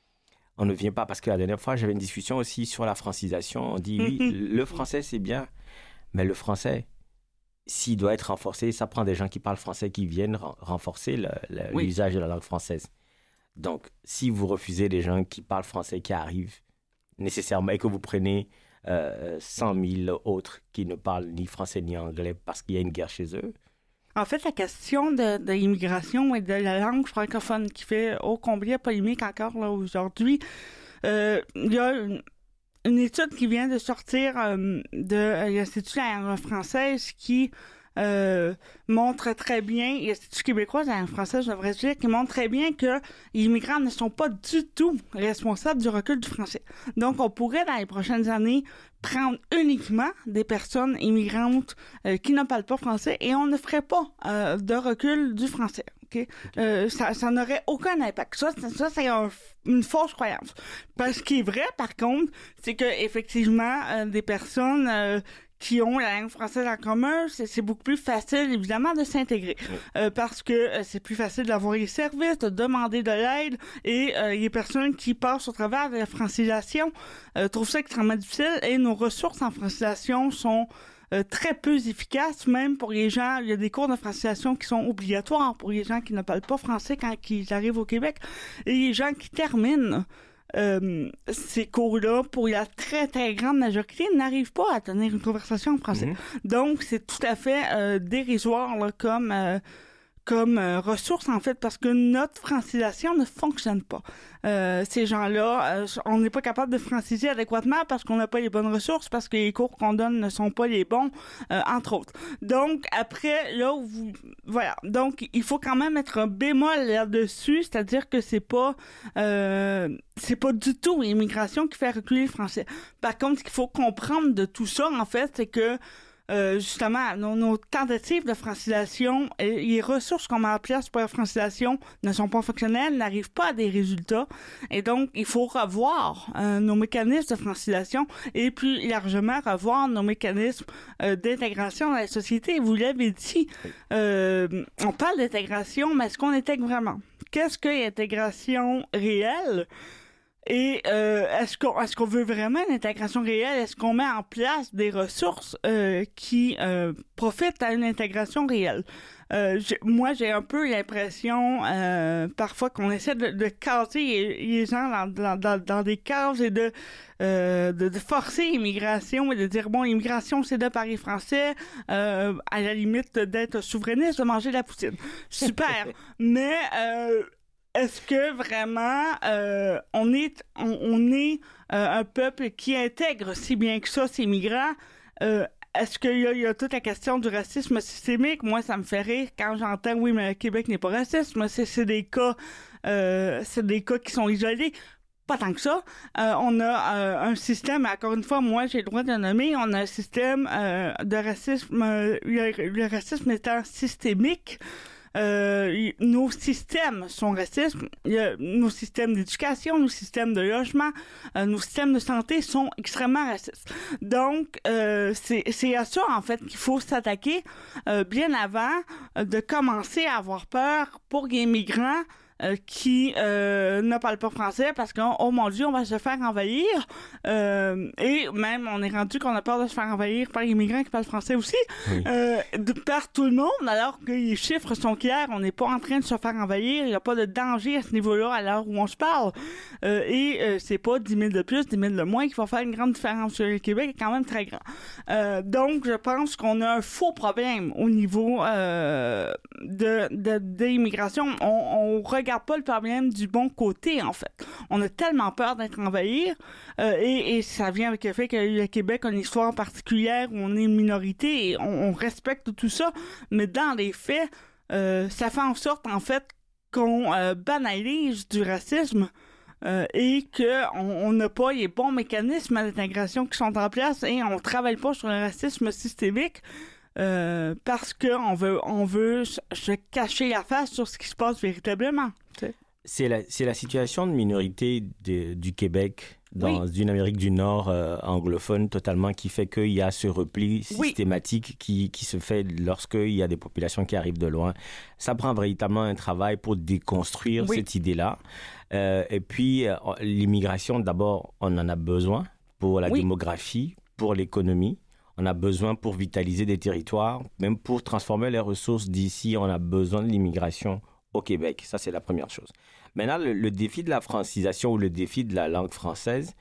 On ne vient pas, parce que la dernière fois, j'avais une discussion aussi sur la francisation. On dit, oui, le français, c'est bien, mais le français, s'il doit être renforcé, ça prend des gens qui parlent français qui viennent renforcer le, le, oui. l'usage de la langue française. Donc, si vous refusez les gens qui parlent français qui arrivent nécessairement et que vous prenez euh, cent mille autres qui ne parlent ni français ni anglais parce qu'il y a une guerre chez eux. En fait, la question de, de l'immigration et de la langue francophone qui fait ô combien polémique encore là, aujourd'hui, euh, il y a une, une étude qui vient de sortir euh, de l'Institut de la langue française qui Euh, montre très bien, et l'Institut québécois de la langue française, je devrais dire, qui montre très bien que les immigrants ne sont pas du tout responsables du recul du français. Donc, on pourrait, dans les prochaines années, prendre uniquement des personnes immigrantes euh, qui ne parlent pas français et on ne ferait pas euh, de recul du français. Okay? Okay. Euh, ça, ça n'aurait aucun impact. Ça, ça c'est un, une fausse croyance. Parce ce qui est vrai, par contre, c'est que effectivement, euh, des personnes euh, qui ont la langue française en commun, c'est, c'est beaucoup plus facile, évidemment, de s'intégrer. Oui. Euh, parce que euh, c'est plus facile d'avoir les services, de demander de l'aide, et euh, les personnes qui passent au travers de la francisation euh, trouvent ça extrêmement difficile, et nos ressources en francisation sont euh, très peu efficaces, même pour les gens. Il y a des cours de francisation qui sont obligatoires pour les gens qui ne parlent pas français quand ils arrivent au Québec, et les gens qui terminent Euh, ces cours-là, pour la très, très grande majorité, n'arrivent pas à tenir une conversation en français. Mm-hmm. Donc, c'est tout à fait euh, dérisoire là, comme, euh, comme euh, ressource, en fait, parce que notre francisation ne fonctionne pas. Euh, ces gens-là, euh, on n'est pas capable de franciser adéquatement parce qu'on n'a pas les bonnes ressources, parce que les cours qu'on donne ne sont pas les bons, euh, entre autres. Donc, après, là où vous... Voilà. Donc, il faut quand même mettre un bémol là-dessus, c'est-à-dire que c'est pas... Euh, c'est pas du tout l'immigration qui fait reculer le français. Par contre, ce qu'il faut comprendre de tout ça, en fait, c'est que Euh, justement, nos, nos tentatives de francisation et les ressources qu'on met en place pour la francisation ne sont pas fonctionnelles, n'arrivent pas à des résultats. Et donc, il faut revoir euh, nos mécanismes de francisation et plus largement revoir nos mécanismes euh, d'intégration dans la société. Vous l'avez dit, euh, on parle d'intégration, mais est-ce qu'on intègre vraiment? Qu'est-ce que l'intégration réelle? Et euh, est-ce qu'on, est-ce qu'on veut vraiment une intégration réelle? Est-ce qu'on met en place des ressources euh, qui euh, profitent à une intégration réelle? Euh, j'ai, moi, j'ai un peu l'impression euh, parfois qu'on essaie de, de caser les, les gens dans, dans, dans, dans des cases et de, euh, de, de forcer l'immigration et de dire, bon, l'immigration, c'est de parler français, euh, à la limite d'être souverainiste, de manger de la poutine. Super! Mais... Euh, Est-ce que vraiment euh, on est on, on est euh, un peuple qui intègre si bien que ça ces migrants? Euh, est-ce qu'il y a, il y a toute la question du racisme systémique? Moi, ça me fait rire quand j'entends oui, mais le Québec n'est pas raciste. Mais c'est, c'est des cas, euh, c'est des cas qui sont isolés. Pas tant que ça. Euh, on a euh, un système, encore une fois, moi j'ai le droit de le nommer, on a un système euh, de racisme, euh, le, le racisme étant systémique. Euh, nos systèmes sont racistes, nos systèmes d'éducation, nos systèmes de logement, euh, nos systèmes de santé sont extrêmement racistes. Donc, euh, c'est, c'est à ça, en fait, qu'il faut s'attaquer euh, bien avant euh, de commencer à avoir peur pour les migrants Euh, qui euh, ne parlent pas français parce que, oh mon Dieu, on va se faire envahir. Euh, et même, on est rendu qu'on a peur de se faire envahir par les immigrants qui parlent français aussi, oui. euh, de, par tout le monde, alors que les chiffres sont clairs. On n'est pas en train de se faire envahir. Il n'y a pas de danger à ce niveau-là à l'heure où on se parle. Euh, et euh, c'est pas dix mille de plus, dix mille de moins qui va faire une grande différence. Le Québec est quand même très grand. Euh, donc, je pense qu'on a un faux problème au niveau euh, de, de, de l'immigration. On, on regarde pas le problème du bon côté, en fait. On a tellement peur d'être envahi, euh, et, et ça vient avec le fait que le Québec a une histoire particulière où on est une minorité et on, on respecte tout ça, mais dans les faits, euh, ça fait en sorte, en fait, qu'on euh, banalise du racisme euh, et qu'on n'a pas les bons mécanismes d'intégration qui sont en place et on travaille pas sur le racisme systémique. Euh, parce qu'on veut, on veut se cacher la face sur ce qui se passe véritablement. T'sais. C'est la, c'est la situation de minorité de, du Québec dans oui. une Amérique du Nord euh, anglophone totalement qui fait qu'il y a ce repli systématique oui. qui, qui se fait lorsqu'il y a des populations qui arrivent de loin. Ça prend véritablement un travail pour déconstruire oui. cette idée-là. Euh, et puis, euh, l'immigration, d'abord, on en a besoin pour la oui. démographie, pour l'économie. On a besoin pour vitaliser des territoires, même pour transformer les ressources d'ici, on a besoin de l'immigration au Québec. Ça, c'est la première chose. Maintenant, le, le défi de la francisation ou le défi de la langue française,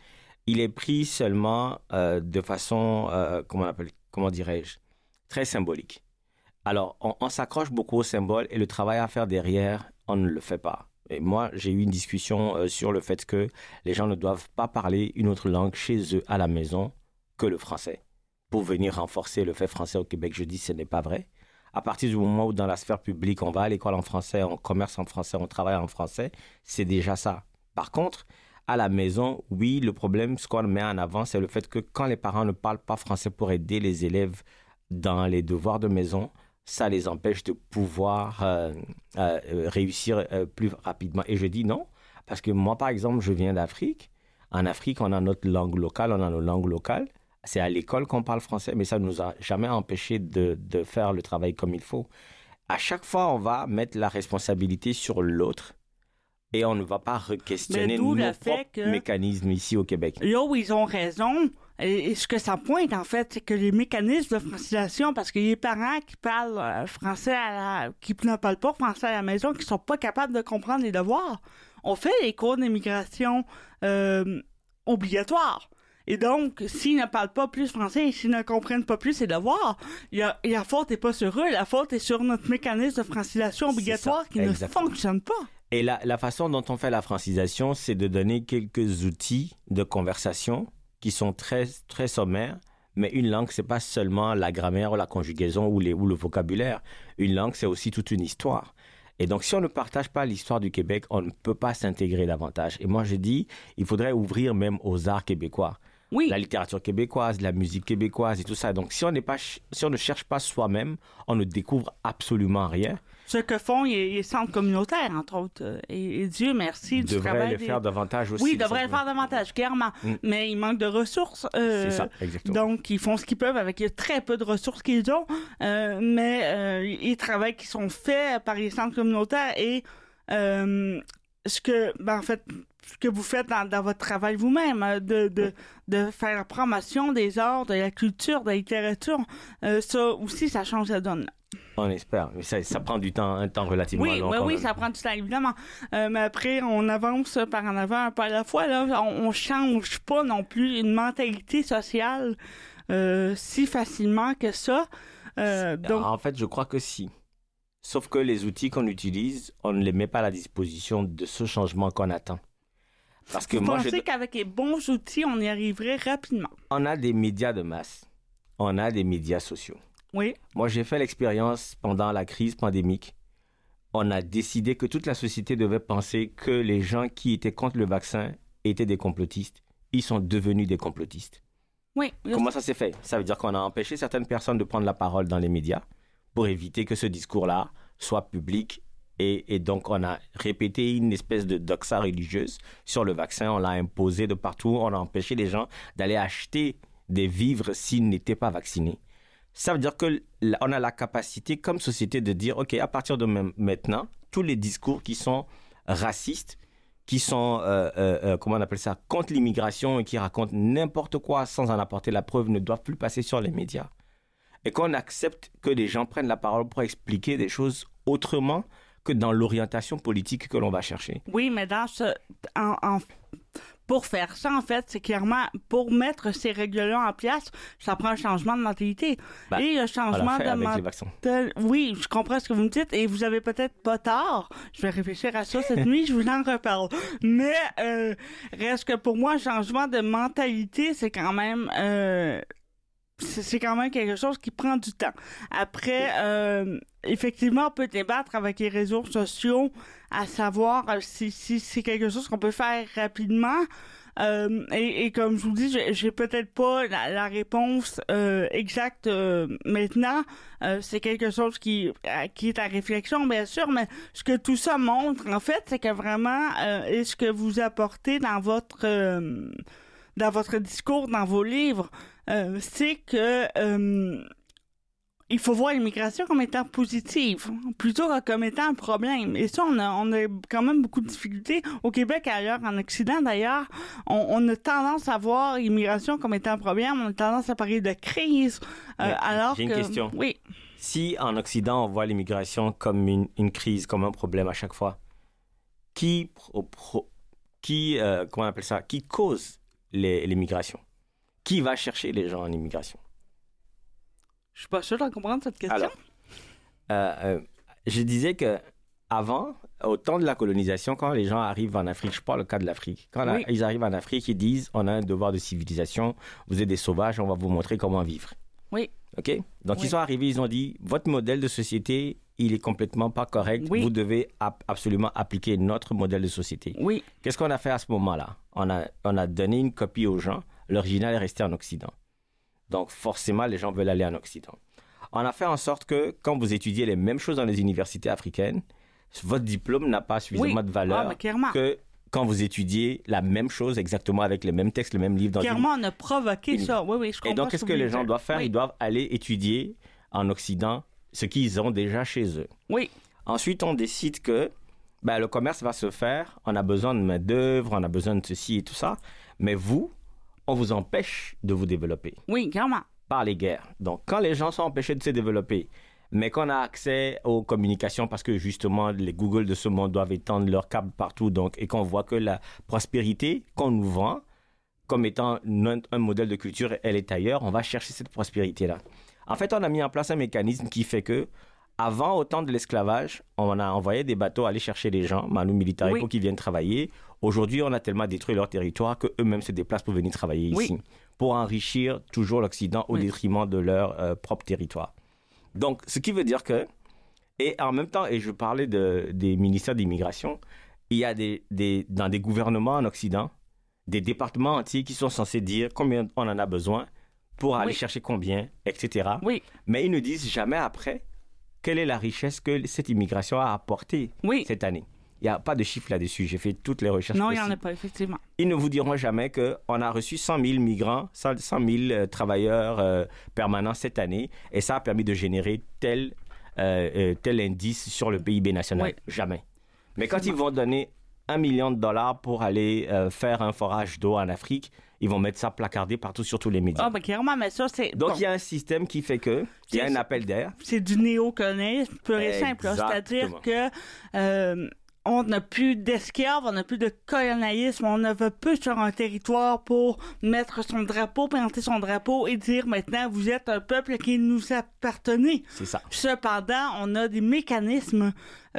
il est pris seulement euh, de façon, euh, comment, on appelle, comment dirais-je, très symbolique. Alors, on, on s'accroche beaucoup au symbole et le travail à faire derrière, on ne le fait pas. Et moi, j'ai eu une discussion euh, sur le fait que les gens ne doivent pas parler une autre langue chez eux à la maison que le français. Pour venir renforcer le fait français au Québec, je dis que ce n'est pas vrai. À partir du moment où dans la sphère publique, on va à l'école en français, on commerce en français, on travaille en français, c'est déjà ça. Par contre, à la maison, oui, le problème, ce qu'on met en avant, c'est le fait que quand les parents ne parlent pas français pour aider les élèves dans les devoirs de maison, ça les empêche de pouvoir euh, euh, réussir euh, plus rapidement. Et je dis non, parce que moi, par exemple, je viens d'Afrique. En Afrique, on a notre langue locale, on a nos langues locales. C'est à l'école qu'on parle français, mais ça ne nous a jamais empêché de, de faire le travail comme il faut. À chaque fois, on va mettre la responsabilité sur l'autre et on ne va pas re-questionner nos propres que... mécanismes ici au Québec. Là où ils ont raison, et ce que ça pointe, en fait, c'est que les mécanismes de francisation, parce que les parents qui parlent français, à la... qui ne parlent pas français à la maison, qui ne sont pas capables de comprendre les devoirs, on fait les cours d'immigration euh, obligatoires. Et donc, s'ils ne parlent pas plus français et s'ils ne comprennent pas plus les devoirs, y a, y a la faute n'est pas sur eux, la faute est sur notre mécanisme de francisation obligatoire qui Exactement. ne fonctionne pas. Et la, la façon dont on fait la francisation, c'est de donner quelques outils de conversation qui sont très, très sommaires. Mais une langue, c'est pas seulement la grammaire ou la conjugaison ou, les, ou le vocabulaire. Une langue, c'est aussi toute une histoire. Et donc, si on ne partage pas l'histoire du Québec, on ne peut pas s'intégrer davantage. Et moi, je dis, il faudrait ouvrir même aux arts québécois. Oui. La littérature québécoise, la musique québécoise et tout ça. Donc, si on n'est pas, si on ne cherche pas soi-même, on ne découvre absolument rien. Ce que font les, les centres communautaires, entre autres. Et, et Dieu merci du devrait travail. le des... faire davantage aussi. Oui, ils devraient le faire davantage, clairement. Mm. Mais il manque de ressources. Euh, C'est ça, exactement. Donc, ils font ce qu'ils peuvent avec très peu de ressources qu'ils ont. Euh, mais euh, les travaux qui sont faits par les centres communautaires et euh, ce que, ben, en fait, ce que vous faites dans, dans votre travail vous-même, de, de, de faire la promotion des arts, de la culture, de la littérature, euh, ça aussi, ça change la donne. On espère, mais ça, ça prend du temps, un temps relativement oui, long. Oui, oui, même. ça prend du temps, évidemment. Euh, mais après, on avance par en avant un pas à la fois. Là. On, on change pas non plus une mentalité sociale euh, si facilement que ça. Euh, donc... En fait, je crois que si. Sauf que les outils qu'on utilise, on ne les met pas à la disposition de ce changement qu'on attend. Parce que Vous moi, pensez je... qu'avec les bons outils, on y arriverait rapidement? On a des médias de masse. On a des médias sociaux. Oui. Moi, j'ai fait l'expérience pendant la crise pandémique. On a décidé que toute la société devait penser que les gens qui étaient contre le vaccin étaient des complotistes. Ils sont devenus des complotistes. Oui. Comment ça s'est fait? Ça veut dire qu'on a empêché certaines personnes de prendre la parole dans les médias pour éviter que ce discours-là soit public. Et, et donc, on a répété une espèce de doxa religieuse sur le vaccin. On l'a imposé de partout. On a empêché les gens d'aller acheter des vivres s'ils n'étaient pas vaccinés. Ça veut dire qu'on a la capacité comme société de dire, OK, à partir de maintenant, tous les discours qui sont racistes, qui sont, euh, euh, comment on appelle ça, contre l'immigration et qui racontent n'importe quoi sans en apporter la preuve ne doivent plus passer sur les médias. Et qu'on accepte que les gens prennent la parole pour expliquer des choses autrement que dans l'orientation politique que l'on va chercher. Oui, mais dans ce... En, en... Pour faire ça, en fait, c'est clairement, pour mettre ces règles-là en place, ça prend un changement de mentalité. Ben, et le changement de mentalité... Oui, je comprends ce que vous me dites, et vous avez peut-être pas tort. Je vais réfléchir à ça cette nuit, je vous en reparle. Mais, euh, reste que pour moi, un changement de mentalité, c'est quand même... Euh, c'est quand même quelque chose qui prend du temps. Après, euh, effectivement, on peut débattre avec les réseaux sociaux à savoir si, si c'est quelque chose qu'on peut faire rapidement. Euh, et, et comme je vous dis, j'ai, j'ai peut-être pas la, la réponse euh, exacte euh, maintenant. Euh, c'est quelque chose qui, qui est à réflexion, bien sûr, mais ce que tout ça montre, en fait, c'est que vraiment, euh, et ce que vous apportez dans votre... Euh, dans votre discours, dans vos livres, euh, c'est que euh, il faut voir l'immigration comme étant positive, plutôt que comme étant un problème. Et ça, on a, on a quand même beaucoup de difficultés. Au Québec et ailleurs, en Occident d'ailleurs, on, on a tendance à voir l'immigration comme étant un problème, on a tendance à parler de crise, euh, alors j'ai une que... question. Oui. Si en Occident, on voit l'immigration comme une, une crise, comme un problème à chaque fois, qui, pro, pro, qui euh, comment on appelle ça, qui cause les, l'immigration? Qui va chercher les gens en immigration? Je suis pas sûr de comprendre cette question. Alors, euh, euh, je disais que avant, au temps de la colonisation, quand les gens arrivent en Afrique, je parle le cas de l'Afrique, quand oui. la, ils arrivent en Afrique, ils disent, on a un devoir de civilisation, vous êtes des sauvages, on va vous montrer comment vivre. Oui. OK? Donc, oui. ils sont arrivés, ils ont dit, votre modèle de société, il est complètement pas correct. Oui. Vous devez ap- absolument appliquer notre modèle de société. Oui. Qu'est-ce qu'on a fait à ce moment-là? On a, on a donné une copie aux gens. L'original est resté en Occident. Donc, forcément, les gens veulent aller en Occident. On a fait en sorte que, quand vous étudiez les mêmes choses dans les universités africaines, votre diplôme n'a pas suffisamment oui. de valeur ah, que quand vous étudiez la même chose exactement avec les mêmes textes, le même livre. Dans clairement, une... on a provoqué une... ça. Oui, oui, je comprends. Et donc, qu'est-ce que les gens doivent faire? Oui. Ils doivent aller étudier en Occident ce qu'ils ont déjà chez eux. Oui. Ensuite, on décide que ben, le commerce va se faire. On a besoin de main-d'œuvre, on a besoin de ceci et tout ça. Mais vous, on vous empêche de vous développer. Oui, clairement. Par les guerres. Donc, quand les gens sont empêchés de se développer, mais qu'on a accès aux communications parce que justement les Google de ce monde doivent étendre leurs câbles partout, donc, et qu'on voit que la prospérité qu'on nous vend comme étant un, un modèle de culture, elle est ailleurs, on va chercher cette prospérité-là. En fait, on a mis en place un mécanisme qui fait que avant, au temps de l'esclavage, on a envoyé des bateaux aller chercher les gens, Manu Militari, oui. pour qu'ils viennent travailler. Aujourd'hui, on a tellement détruit leur territoire qu'eux-mêmes se déplacent pour venir travailler oui. ici, pour enrichir toujours l'Occident au oui. détriment de leur euh, propre territoire. Donc, ce qui veut dire que, et en même temps, et je parlais de, des ministères d'immigration, il y a des, des, dans des gouvernements en Occident, des départements entiers qui sont censés dire combien on en a besoin pour aller oui. chercher combien, et cetera. Oui. Mais ils ne disent jamais après quelle est la richesse que cette immigration a apportée oui. cette année. Il n'y a pas de chiffre là-dessus. J'ai fait toutes les recherches Non, possibles. il n'y en a pas, effectivement. Ils ne vous diront jamais qu'on a reçu cent mille migrants, cent mille euh, travailleurs euh, permanents cette année, et ça a permis de générer tel, euh, euh, tel indice sur le P I B national. Oui. Jamais. Mais quand ils vont donner un million de dollars pour aller euh, faire un forage d'eau en Afrique, ils vont mettre ça placardé partout sur tous les médias. Ah, ben clairement, mais ça, c'est... Donc, bon. il y a un système qui fait que... Il y a un appel d'air. C'est du néocolonialisme pur et simple. Là. C'est-à-dire que... Euh, on n'a plus d'esclaves, on n'a plus de colonialisme, on ne veut plus sur un territoire pour mettre son drapeau, présenter son drapeau et dire maintenant vous êtes un peuple qui nous appartenait. C'est ça. Cependant, on a des mécanismes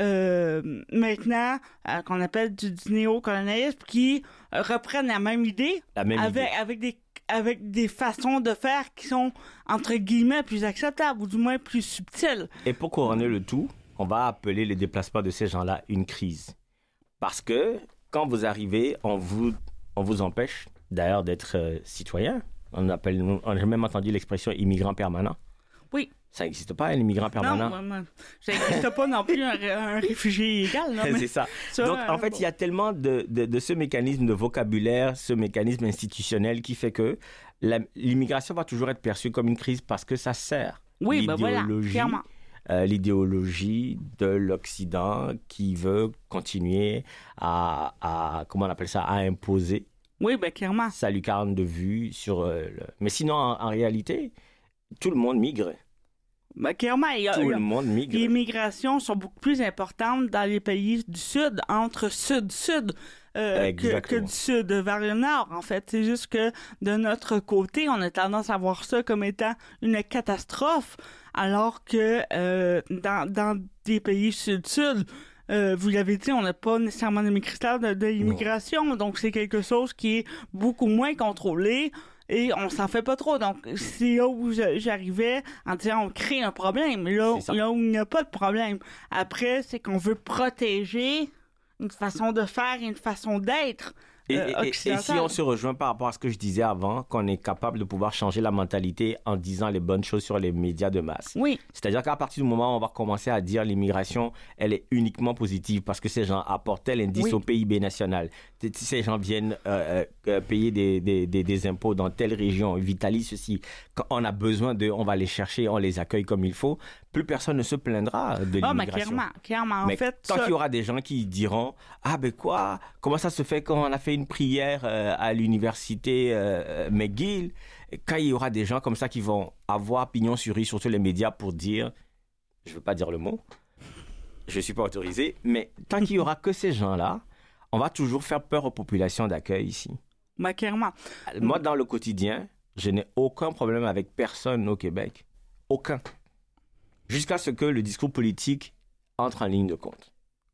euh, maintenant euh, qu'on appelle du, du néocolonialisme qui euh, reprennent la même idée, la même avec, idée. avec des avec des façons de faire qui sont entre guillemets plus acceptables ou du moins plus subtiles. Et pour couronner le tout, on va appeler le déplacement de ces gens-là une crise. Parce que quand vous arrivez, on vous, on vous empêche d'ailleurs d'être euh, citoyen. On appelle, on a même entendu l'expression immigrant permanent. Oui. Ça n'existe pas, un immigrant permanent. Non, moi, ça n'existe pas non plus un, un réfugié illégal. Là, mais c'est ça. ça. Donc, en fait, bon. il y a tellement de, de, de ce mécanisme de vocabulaire, ce mécanisme institutionnel qui fait que la, l'immigration va toujours être perçue comme une crise parce que ça sert. Oui, ben voilà, clairement. Euh, l'idéologie de l'Occident qui veut continuer à, à, comment on appelle ça, à imposer oui, ben, clairement. sa lucarne de vue sur... Euh, le... Mais sinon, en, en réalité, tout le monde migre. Ben, clairement, il y a, tout il y a, le monde migre. Les migrations sont beaucoup plus importantes dans les pays du Sud, entre Sud-Sud, euh, que, que du Sud vers le Nord, en fait. C'est juste que de notre côté, on a tendance à voir ça comme étant une catastrophe, alors que euh, dans, dans des pays Sud-Sud, euh, vous l'avez dit, on n'a pas nécessairement de critères de, de l'immigration, non. Donc c'est quelque chose qui est beaucoup moins contrôlé. Et on s'en fait pas trop. Donc, c'est là où j'arrivais en disant on crée un problème. Là, là où il n'y a pas de problème. Après, c'est qu'on veut protéger une façon de faire et une façon d'être. Et, euh, et, et si on se rejoint par rapport à ce que je disais avant, qu'on est capable de pouvoir changer la mentalité en disant les bonnes choses sur les médias de masse. Oui. C'est-à-dire qu'à partir du moment où on va commencer à dire l'immigration, elle est uniquement positive parce que ces gens apportent tel indice oui. au P I B national. Ces gens viennent euh, euh, payer des, des, des, des impôts dans telle région, vitalisent ceci. Quand on a besoin d'eux, on va les chercher, on les accueille comme il faut. Plus personne ne se plaindra de ah, l'immigration. Mais clairement, clairement. En mais fait, tant ça... qu'il y aura des gens qui diront « Ah ben quoi? Comment ça se fait quand on a fait une prière euh, à l'université euh, McGill ?» Quand il y aura des gens comme ça qui vont avoir pignon sur rue sur tous les médias pour dire, je ne veux pas dire le mot, je ne suis pas autorisé, mais tant qu'il y aura que ces gens-là, on va toujours faire peur aux populations d'accueil ici. Ben, clairement. Moi, dans le quotidien, je n'ai aucun problème avec personne au Québec. Aucun. Jusqu'à ce que le discours politique entre en ligne de compte.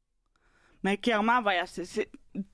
Mais clairement, voilà, c'est, c'est,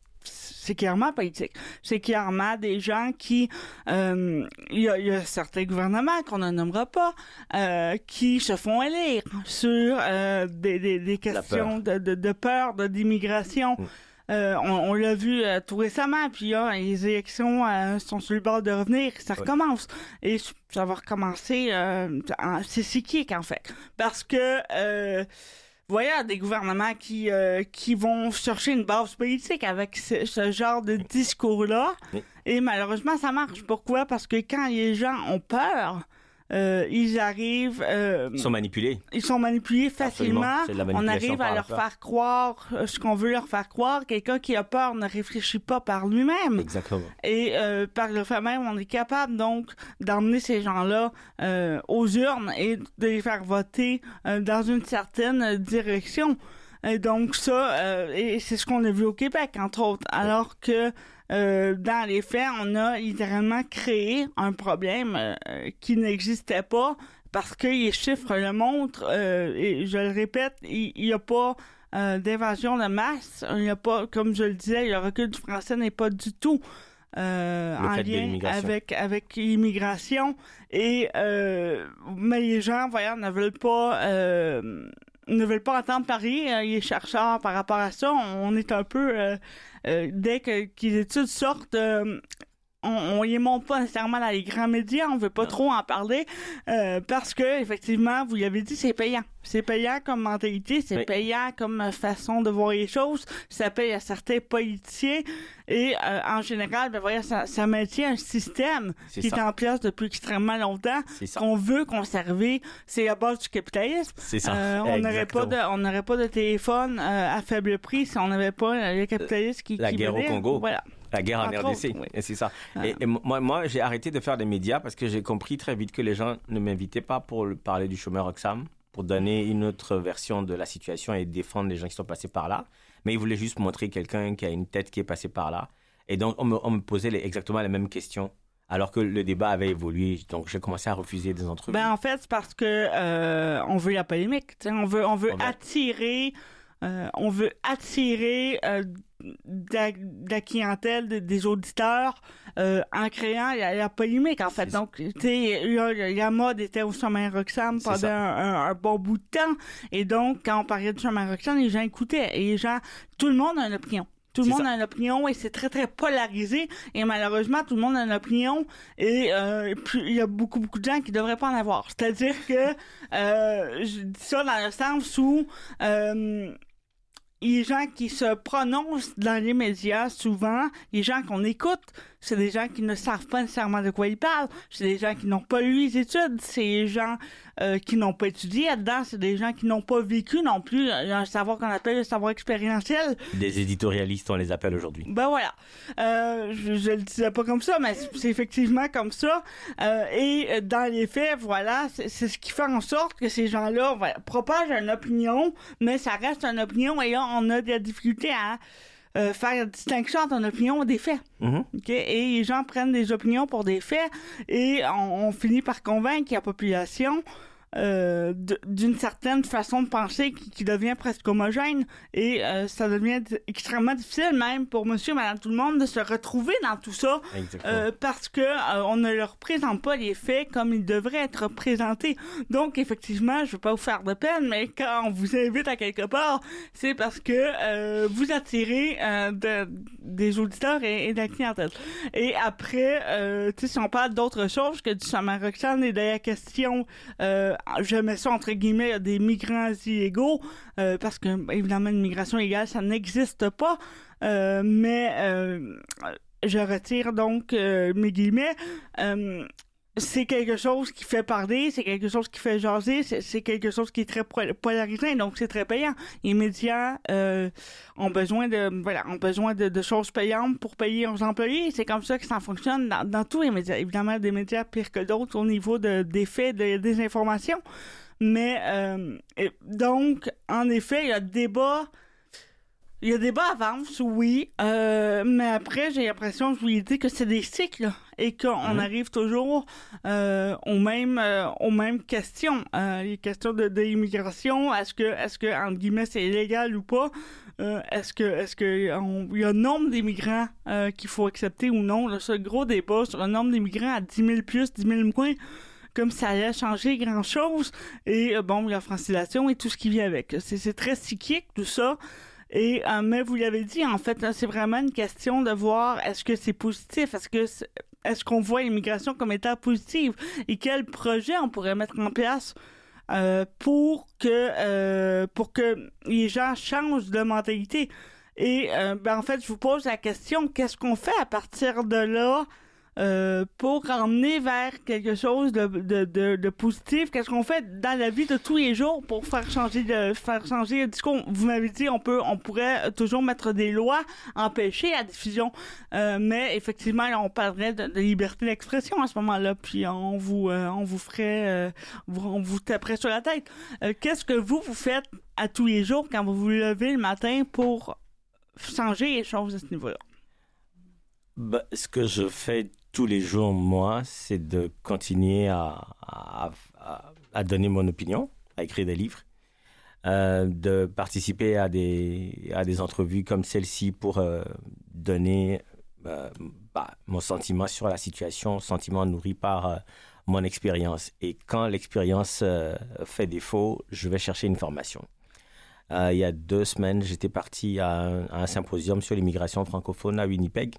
c'est clairement politique. C'est clairement des gens qui... Il euh, y, a, y a certains gouvernements, qu'on ne nommera pas, euh, qui se font élire sur euh, des, des, des questions peur. De, de, de peur, de, d'immigration. Mmh. Euh, on, on l'a vu euh, tout récemment, puis là, les élections euh, sont sur le bord de revenir, ça ouais. recommence. Et ça va recommencer, euh, en, c'est cyclique, en fait. Parce que, euh, voilà, des gouvernements qui, euh, qui vont chercher une base politique avec ce, ce genre de discours-là. Oui. Et malheureusement, ça marche. Pourquoi? Parce que quand les gens ont peur... Euh, ils arrivent... Euh, ils sont manipulés. Ils sont manipulés facilement. On arrive à leur peur. faire croire euh, ce qu'on veut leur faire croire. Quelqu'un qui a peur ne réfléchit pas par lui-même. Exactement. Et euh, par le fait même, on est capable donc d'emmener ces gens-là euh, aux urnes et de les faire voter euh, dans une certaine direction. Et donc ça, euh, et c'est ce qu'on a vu au Québec, entre autres. Alors que euh, dans les faits, on a littéralement créé un problème euh, qui n'existait pas parce que les chiffres le montrent. Euh, et je le répète, il n'y a pas euh, d'invasion de masse. Il n'y a pas, comme je le disais, le recul du français n'est pas du tout Euh, en lien avec avec l'immigration et euh, mais les gens voyons ne veulent pas euh, ne veulent pas entendre parler euh, les chercheurs par rapport à ça. On est un peu euh, euh, dès que, que les études sortent euh, on, on y monte pas nécessairement dans les grands médias, on veut pas non. trop en parler euh, parce que effectivement, vous l'avez dit, c'est payant. C'est payant comme mentalité, c'est oui. payant comme façon de voir les choses, ça paye à certains politiciens et euh, en général, ben voilà, ça, ça maintient un système c'est qui ça. est en place depuis extrêmement longtemps, qu'on veut conserver. C'est la base du capitalisme. C'est ça. Euh, on n'aurait pas de, on n'aurait pas de téléphone euh, à faible prix si on n'avait pas le capitalisme qui la qui guerre venait. au Congo. Voilà. La guerre en Entre R D C, autres, oui. et c'est ça. Ah. Et, et moi, moi, j'ai arrêté de faire des médias parce que j'ai compris très vite que les gens ne m'invitaient pas pour parler du chômeur Oxfam, pour donner une autre version de la situation et défendre les gens qui sont passés par là. Mais ils voulaient juste montrer quelqu'un qui a une tête qui est passé par là. Et donc, on me, on me posait les, exactement les mêmes questions, alors que le débat avait évolué. Donc, j'ai commencé à refuser des entrevues. Ben, en fait, c'est parce que euh, on veut la polémique. On veut, on veut on attirer... Euh, on veut attirer euh, de, la, de la clientèle, de, des auditeurs, euh, en créant la, la polémique, en fait. C'est Donc, tu sais, la mode était au chômeur Oxfam pendant un, un, un bon bout de temps. Et donc, quand on parlait du chômeur Oxfam, les gens écoutaient. Et les gens, tout le monde a une opinion. Tout le c'est monde ça. a une opinion et c'est très, très polarisé. Et malheureusement, tout le monde a une opinion et euh, il y a beaucoup, beaucoup de gens qui devraient pas en avoir. C'est-à-dire que euh, je dis ça dans le sens où euh, les gens qui se prononcent dans les médias, souvent, les gens qu'on écoute, c'est des gens qui ne savent pas nécessairement de quoi ils parlent. C'est des gens qui n'ont pas lu les études. C'est des gens euh, qui n'ont pas étudié là-dedans. C'est des gens qui n'ont pas vécu non plus. Il y a un savoir qu'on appelle le savoir expérientiel. Des éditorialistes, on les appelle aujourd'hui. Ben voilà. Euh, je, je le disais pas comme ça, mais c'est effectivement comme ça. Euh, et dans les faits, voilà, c'est, c'est ce qui fait en sorte que ces gens-là voilà, propagent une opinion, mais ça reste une opinion et là, on a de la difficulté à Euh, faire la distinction entre une opinion et des faits. Mm-hmm. Okay? Et les gens prennent des opinions pour des faits et on, on finit par convaincre la population euh, d- d'une certaine façon de penser qui, qui devient presque homogène et euh, ça devient d- extrêmement difficile même pour monsieur et madame tout le monde de se retrouver dans tout ça euh, parce que euh, on ne leur présente pas les faits comme ils devraient être présentés. Donc effectivement, je veux pas vous faire de peine, mais quand on vous invite à quelque part, c'est parce que euh, vous attirez euh, de, des auditeurs et, et de la clientèle. Et après, euh, tu sais, si on parle d'autre chose que du chômeur Oxfam et de la question euh, je mets ça entre guillemets des migrants illégaux euh, parce que évidemment une migration illégale ça n'existe pas euh, mais euh, je retire donc euh, mes guillemets euh, c'est quelque chose qui fait parler, c'est quelque chose qui fait jaser, c'est, c'est quelque chose qui est très polarisé, donc c'est très payant. Les médias euh, ont besoin de voilà, ont besoin de, de choses payantes pour payer leurs employés. C'est comme ça que ça fonctionne dans, dans tous les médias. Évidemment, des médias pires que d'autres au niveau de, des faits, de, des informations. Mais euh, et donc, en effet, il y a débat. Il y a des bas avances, oui, euh, mais après, j'ai l'impression, je vous l'ai dit, que c'est des cycles et qu'on mmh. arrive toujours euh, aux mêmes euh, aux mêmes questions. Euh, les questions de, de l'immigration, est-ce que, est-ce que, entre guillemets, c'est illégal ou pas? Euh, est-ce que, est-ce que on, il y a un nombre d'immigrants euh, qu'il faut accepter ou non? Là, ce gros débat sur le nombre d'immigrants à dix mille plus, dix mille moins, comme ça allait changer grand-chose. Et euh, bon, la francisation et tout ce qui vient avec. C'est, c'est très cyclique, tout ça. Et euh, mais vous l'avez dit, en fait, là, c'est vraiment une question de voir est-ce que c'est positif, est-ce que c'est, est-ce qu'on voit l'immigration comme étant positive et quel projet on pourrait mettre en place euh, pour que euh, pour que les gens changent de mentalité. Et euh, ben en fait, je vous pose la question, qu'est-ce qu'on fait à partir de là? Euh, pour emmener vers quelque chose de, de, de, de positif, qu'est-ce qu'on fait dans la vie de tous les jours pour faire changer le, faire changer le discours? Vous m'avez dit, on peut, on pourrait toujours mettre des lois, empêcher la diffusion, euh, mais effectivement, on parlerait de, de liberté d'expression à ce moment-là, puis on vous, euh, on vous ferait, euh, on vous taperait sur la tête. Euh, qu'est-ce que vous, vous faites à tous les jours quand vous vous levez le matin pour changer les choses à ce niveau-là? Ben, ce que je fais tous les jours, moi, c'est de continuer à, à, à, à donner mon opinion, à écrire des livres, euh, de participer à des, à des entrevues comme celle-ci pour euh, donner euh, bah, mon sentiment sur la situation, sentiment nourri par euh, mon expérience. Et quand l'expérience euh, fait défaut, je vais chercher une formation. Euh, il y a deux semaines, j'étais parti à un, à un symposium sur l'immigration francophone à Winnipeg.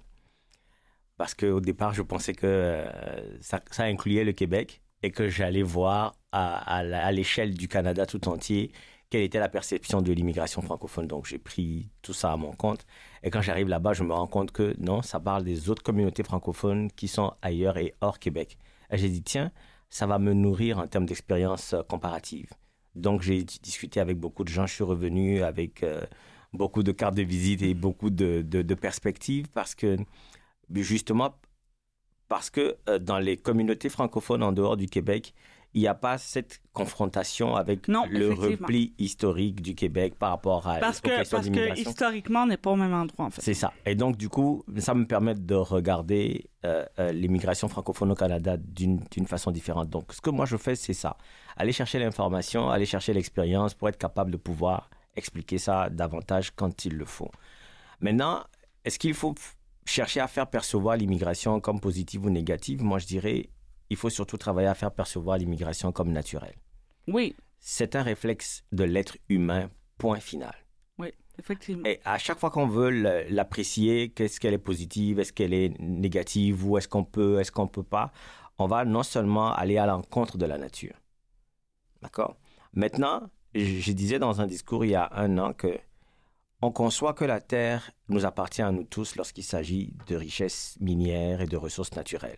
Parce qu'au départ, je pensais que euh, ça, ça incluait le Québec et que j'allais voir à, à, à l'échelle du Canada tout entier quelle était la perception de l'immigration francophone. Donc, j'ai pris tout ça à mon compte. Et quand j'arrive là-bas, je me rends compte que non, ça parle des autres communautés francophones qui sont ailleurs et hors Québec. Et j'ai dit, tiens, ça va me nourrir en termes d'expérience euh, comparative. Donc, j'ai discuté avec beaucoup de gens. Je suis revenu avec euh, beaucoup de cartes de visite et beaucoup de, de, de perspectives parce que justement, parce que euh, dans les communautés francophones en dehors du Québec, il n'y a pas cette confrontation avec non, le repli historique du Québec par rapport à parce aux que, questions parce d'immigration. Parce que historiquement, on n'est pas au même endroit, en fait. C'est ça. Et donc, du coup, ça me permet de regarder euh, euh, l'immigration francophone au Canada d'une, d'une façon différente. Donc, ce que moi, je fais, c'est ça. Aller chercher l'information, aller chercher l'expérience pour être capable de pouvoir expliquer ça davantage quand il le faut. Maintenant, est-ce qu'il faut chercher à faire percevoir l'immigration comme positive ou négative? Moi, je dirais, il faut surtout travailler à faire percevoir l'immigration comme naturelle. Oui. C'est un réflexe de l'être humain, point final. Oui, effectivement. Et à chaque fois qu'on veut l'apprécier, qu'est-ce qu'elle est positive, est-ce qu'elle est négative, ou est-ce qu'on peut, est-ce qu'on peut pas, on va non seulement aller à l'encontre de la nature. D'accord? Maintenant, je disais dans un discours il y a un an que on conçoit que la Terre nous appartient à nous tous lorsqu'il s'agit de richesses minières et de ressources naturelles.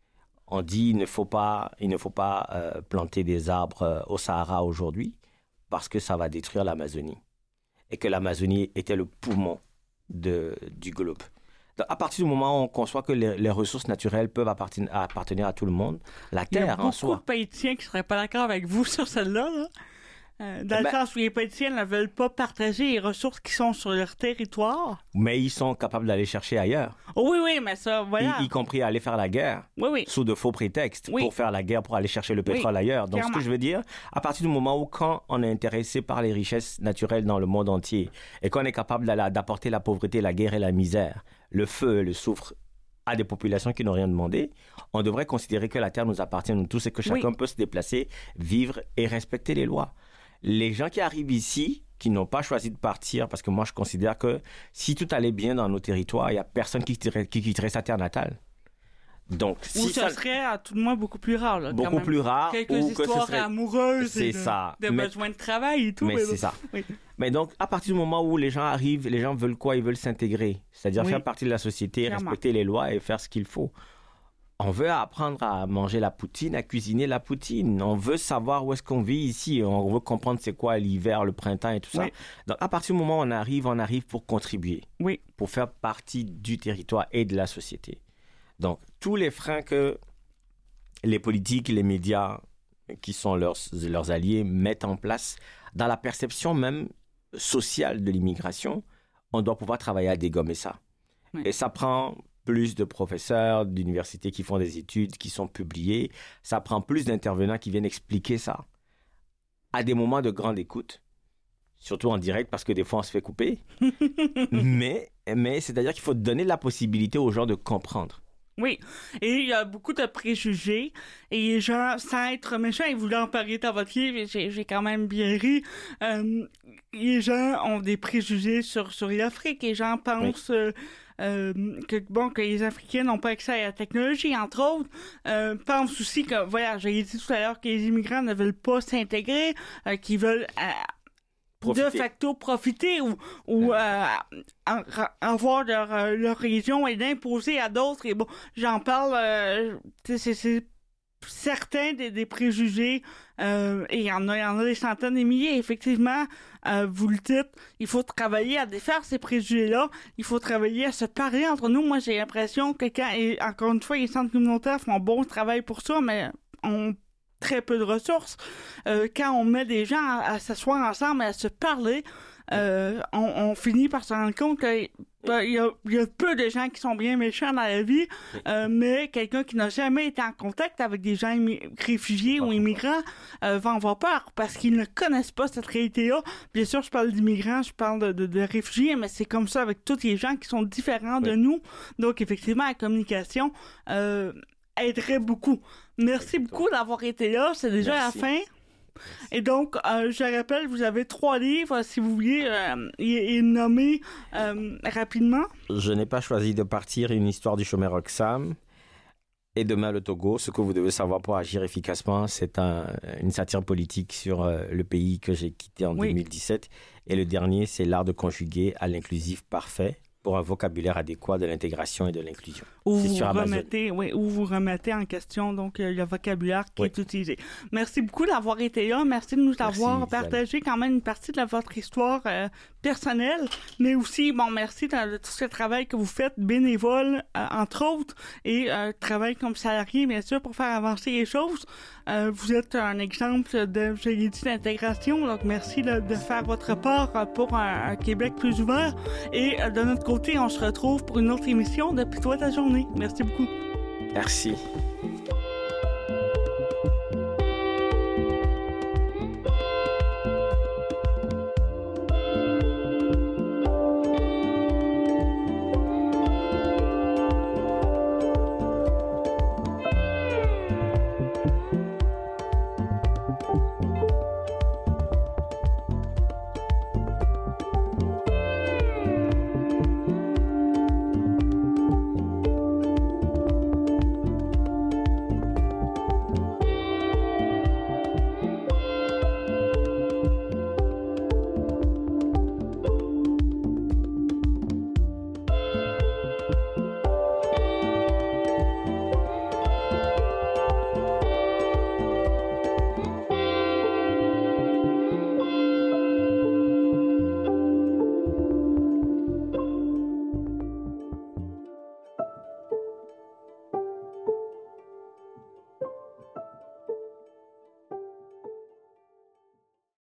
On dit qu'il ne faut pas, il ne faut pas euh, planter des arbres euh, au Sahara aujourd'hui parce que ça va détruire l'Amazonie et que l'Amazonie était le poumon de, du globe. Donc, à partir du moment où on conçoit que les, les ressources naturelles peuvent appartenir, appartenir à tout le monde, la Terre en soi... Il y a beaucoup de Haïtiens qui ne seraient pas d'accord avec vous sur celle-là, là. Euh, dans ben, le sens où les politiciens ne veulent pas partager les ressources qui sont sur leur territoire. Mais ils sont capables d'aller chercher ailleurs. Oh oui, oui, mais ça, voilà. Y, y compris aller faire la guerre. Oui, oui. Sous de faux prétextes oui. pour faire la guerre, pour aller chercher le pétrole oui, ailleurs. Donc, clairement. Ce que je veux dire, à partir du moment où, quand on est intéressé par les richesses naturelles dans le monde entier et qu'on est capable d'apporter la pauvreté, la guerre et la misère, le feu et le soufre à des populations qui n'ont rien demandé, on devrait considérer que la Terre nous appartient à nous tous et que chacun oui. peut se déplacer, vivre et respecter les lois. Les gens qui arrivent ici, qui n'ont pas choisi de partir, parce que moi, je considère que si tout allait bien dans nos territoires, il n'y a personne qui quitterait, qui quitterait sa terre natale. Donc, si ou ce ça serait à tout le moins beaucoup plus rare. Là, beaucoup quand même. plus rare. Quelques ou histoires que ce serait... amoureuses c'est et de, ça. de mais... besoins de travail et tout. Mais, mais c'est ça. Oui. Mais donc, à partir du moment où les gens arrivent, les gens veulent quoi? Ils veulent s'intégrer. C'est-à-dire oui. faire partie de la société, clairement. Respecter les lois et faire ce qu'il faut. On veut apprendre à manger la poutine, à cuisiner la poutine. On veut savoir où est-ce qu'on vit ici. On veut comprendre c'est quoi l'hiver, le printemps et tout ça. Oui. Donc, à partir du moment où on arrive, on arrive pour contribuer. Oui. Pour faire partie du territoire et de la société. Donc, tous les freins que les politiques, les médias, qui sont leurs, leurs alliés, mettent en place dans la perception même sociale de l'immigration, on doit pouvoir travailler à dégommer ça. Oui. Et ça prend plus de professeurs d'université qui font des études, qui sont publiés. Ça prend plus d'intervenants qui viennent expliquer ça à des moments de grande écoute, surtout en direct parce que des fois on se fait couper. mais, mais c'est-à-dire qu'il faut donner la possibilité aux gens de comprendre. Oui, et il y a beaucoup de préjugés, et les gens, sans être méchants, ils voulaient en parler dans votre livre, et j'ai, j'ai quand même bien ri, euh, les gens ont des préjugés sur, sur l'Afrique, les gens pensent... Oui. Euh, Euh, que bon que les Africains n'ont pas accès à la technologie, entre autres, euh, pensent aussi que, voilà, j'ai dit tout à l'heure que les immigrants ne veulent pas s'intégrer, euh, qu'ils veulent euh, de facto profiter ou, ou euh, en, avoir leur, leur religion et d'imposer à d'autres. Et bon, j'en parle, euh, c'est, c'est certains des, des préjugés, euh, et il y en a, il y en a des centaines et milliers, effectivement. Euh, vous le dites, il faut travailler à défaire ces préjugés-là, il faut travailler à se parler entre nous. Moi, j'ai l'impression que quand, et encore une fois, les centres communautaires font un bon travail pour ça, mais ont très peu de ressources. Euh, quand on met des gens à, à s'asseoir ensemble et à se parler, euh, on, on finit par se rendre compte que ben, il y a, il y a peu de gens qui sont bien méchants dans la vie, euh, mais quelqu'un qui n'a jamais été en contact avec des gens immi- réfugiés ou immigrants euh, va en avoir peur parce qu'ils ne connaissent pas cette réalité-là. Bien sûr, je parle d'immigrants, je parle de, de, de réfugiés, mais c'est comme ça avec tous les gens qui sont différents de oui. nous. Donc, effectivement, la communication euh, aiderait beaucoup. Merci beaucoup d'avoir été là. C'est déjà Merci. La fin. Et donc, euh, je rappelle, vous avez trois livres, si vous voulez euh, et, et nommer euh, rapidement. Je n'ai pas choisi de partir, une histoire du chômeur Oxam et Demain le Togo. Ce que vous devez savoir pour agir efficacement, c'est un, une satire politique sur euh, le pays que j'ai quitté en oui. deux mille dix-sept. Et le dernier, c'est L'art de conjuguer à l'inclusif parfait pour un vocabulaire adéquat de l'intégration et de l'inclusion. Où c'est vous sur remettez, oui, où vous remettez en question donc euh, le vocabulaire qui oui. est utilisé. Merci beaucoup d'avoir été là. Merci de nous avoir merci, partagé Isabelle. Quand même une partie de votre histoire euh, personnelle, mais aussi, bon, merci de, de tout ce travail que vous faites, bénévole, euh, entre autres, et euh, travail comme salarié, bien sûr, pour faire avancer les choses. Euh, vous êtes un exemple de, je l'ai dit, d'intégration, donc merci de, de faire votre part pour un, un Québec plus ouvert. Et euh, de notre côté, on se retrouve pour une autre émission de Puis toi ta journée. Merci beaucoup. Merci.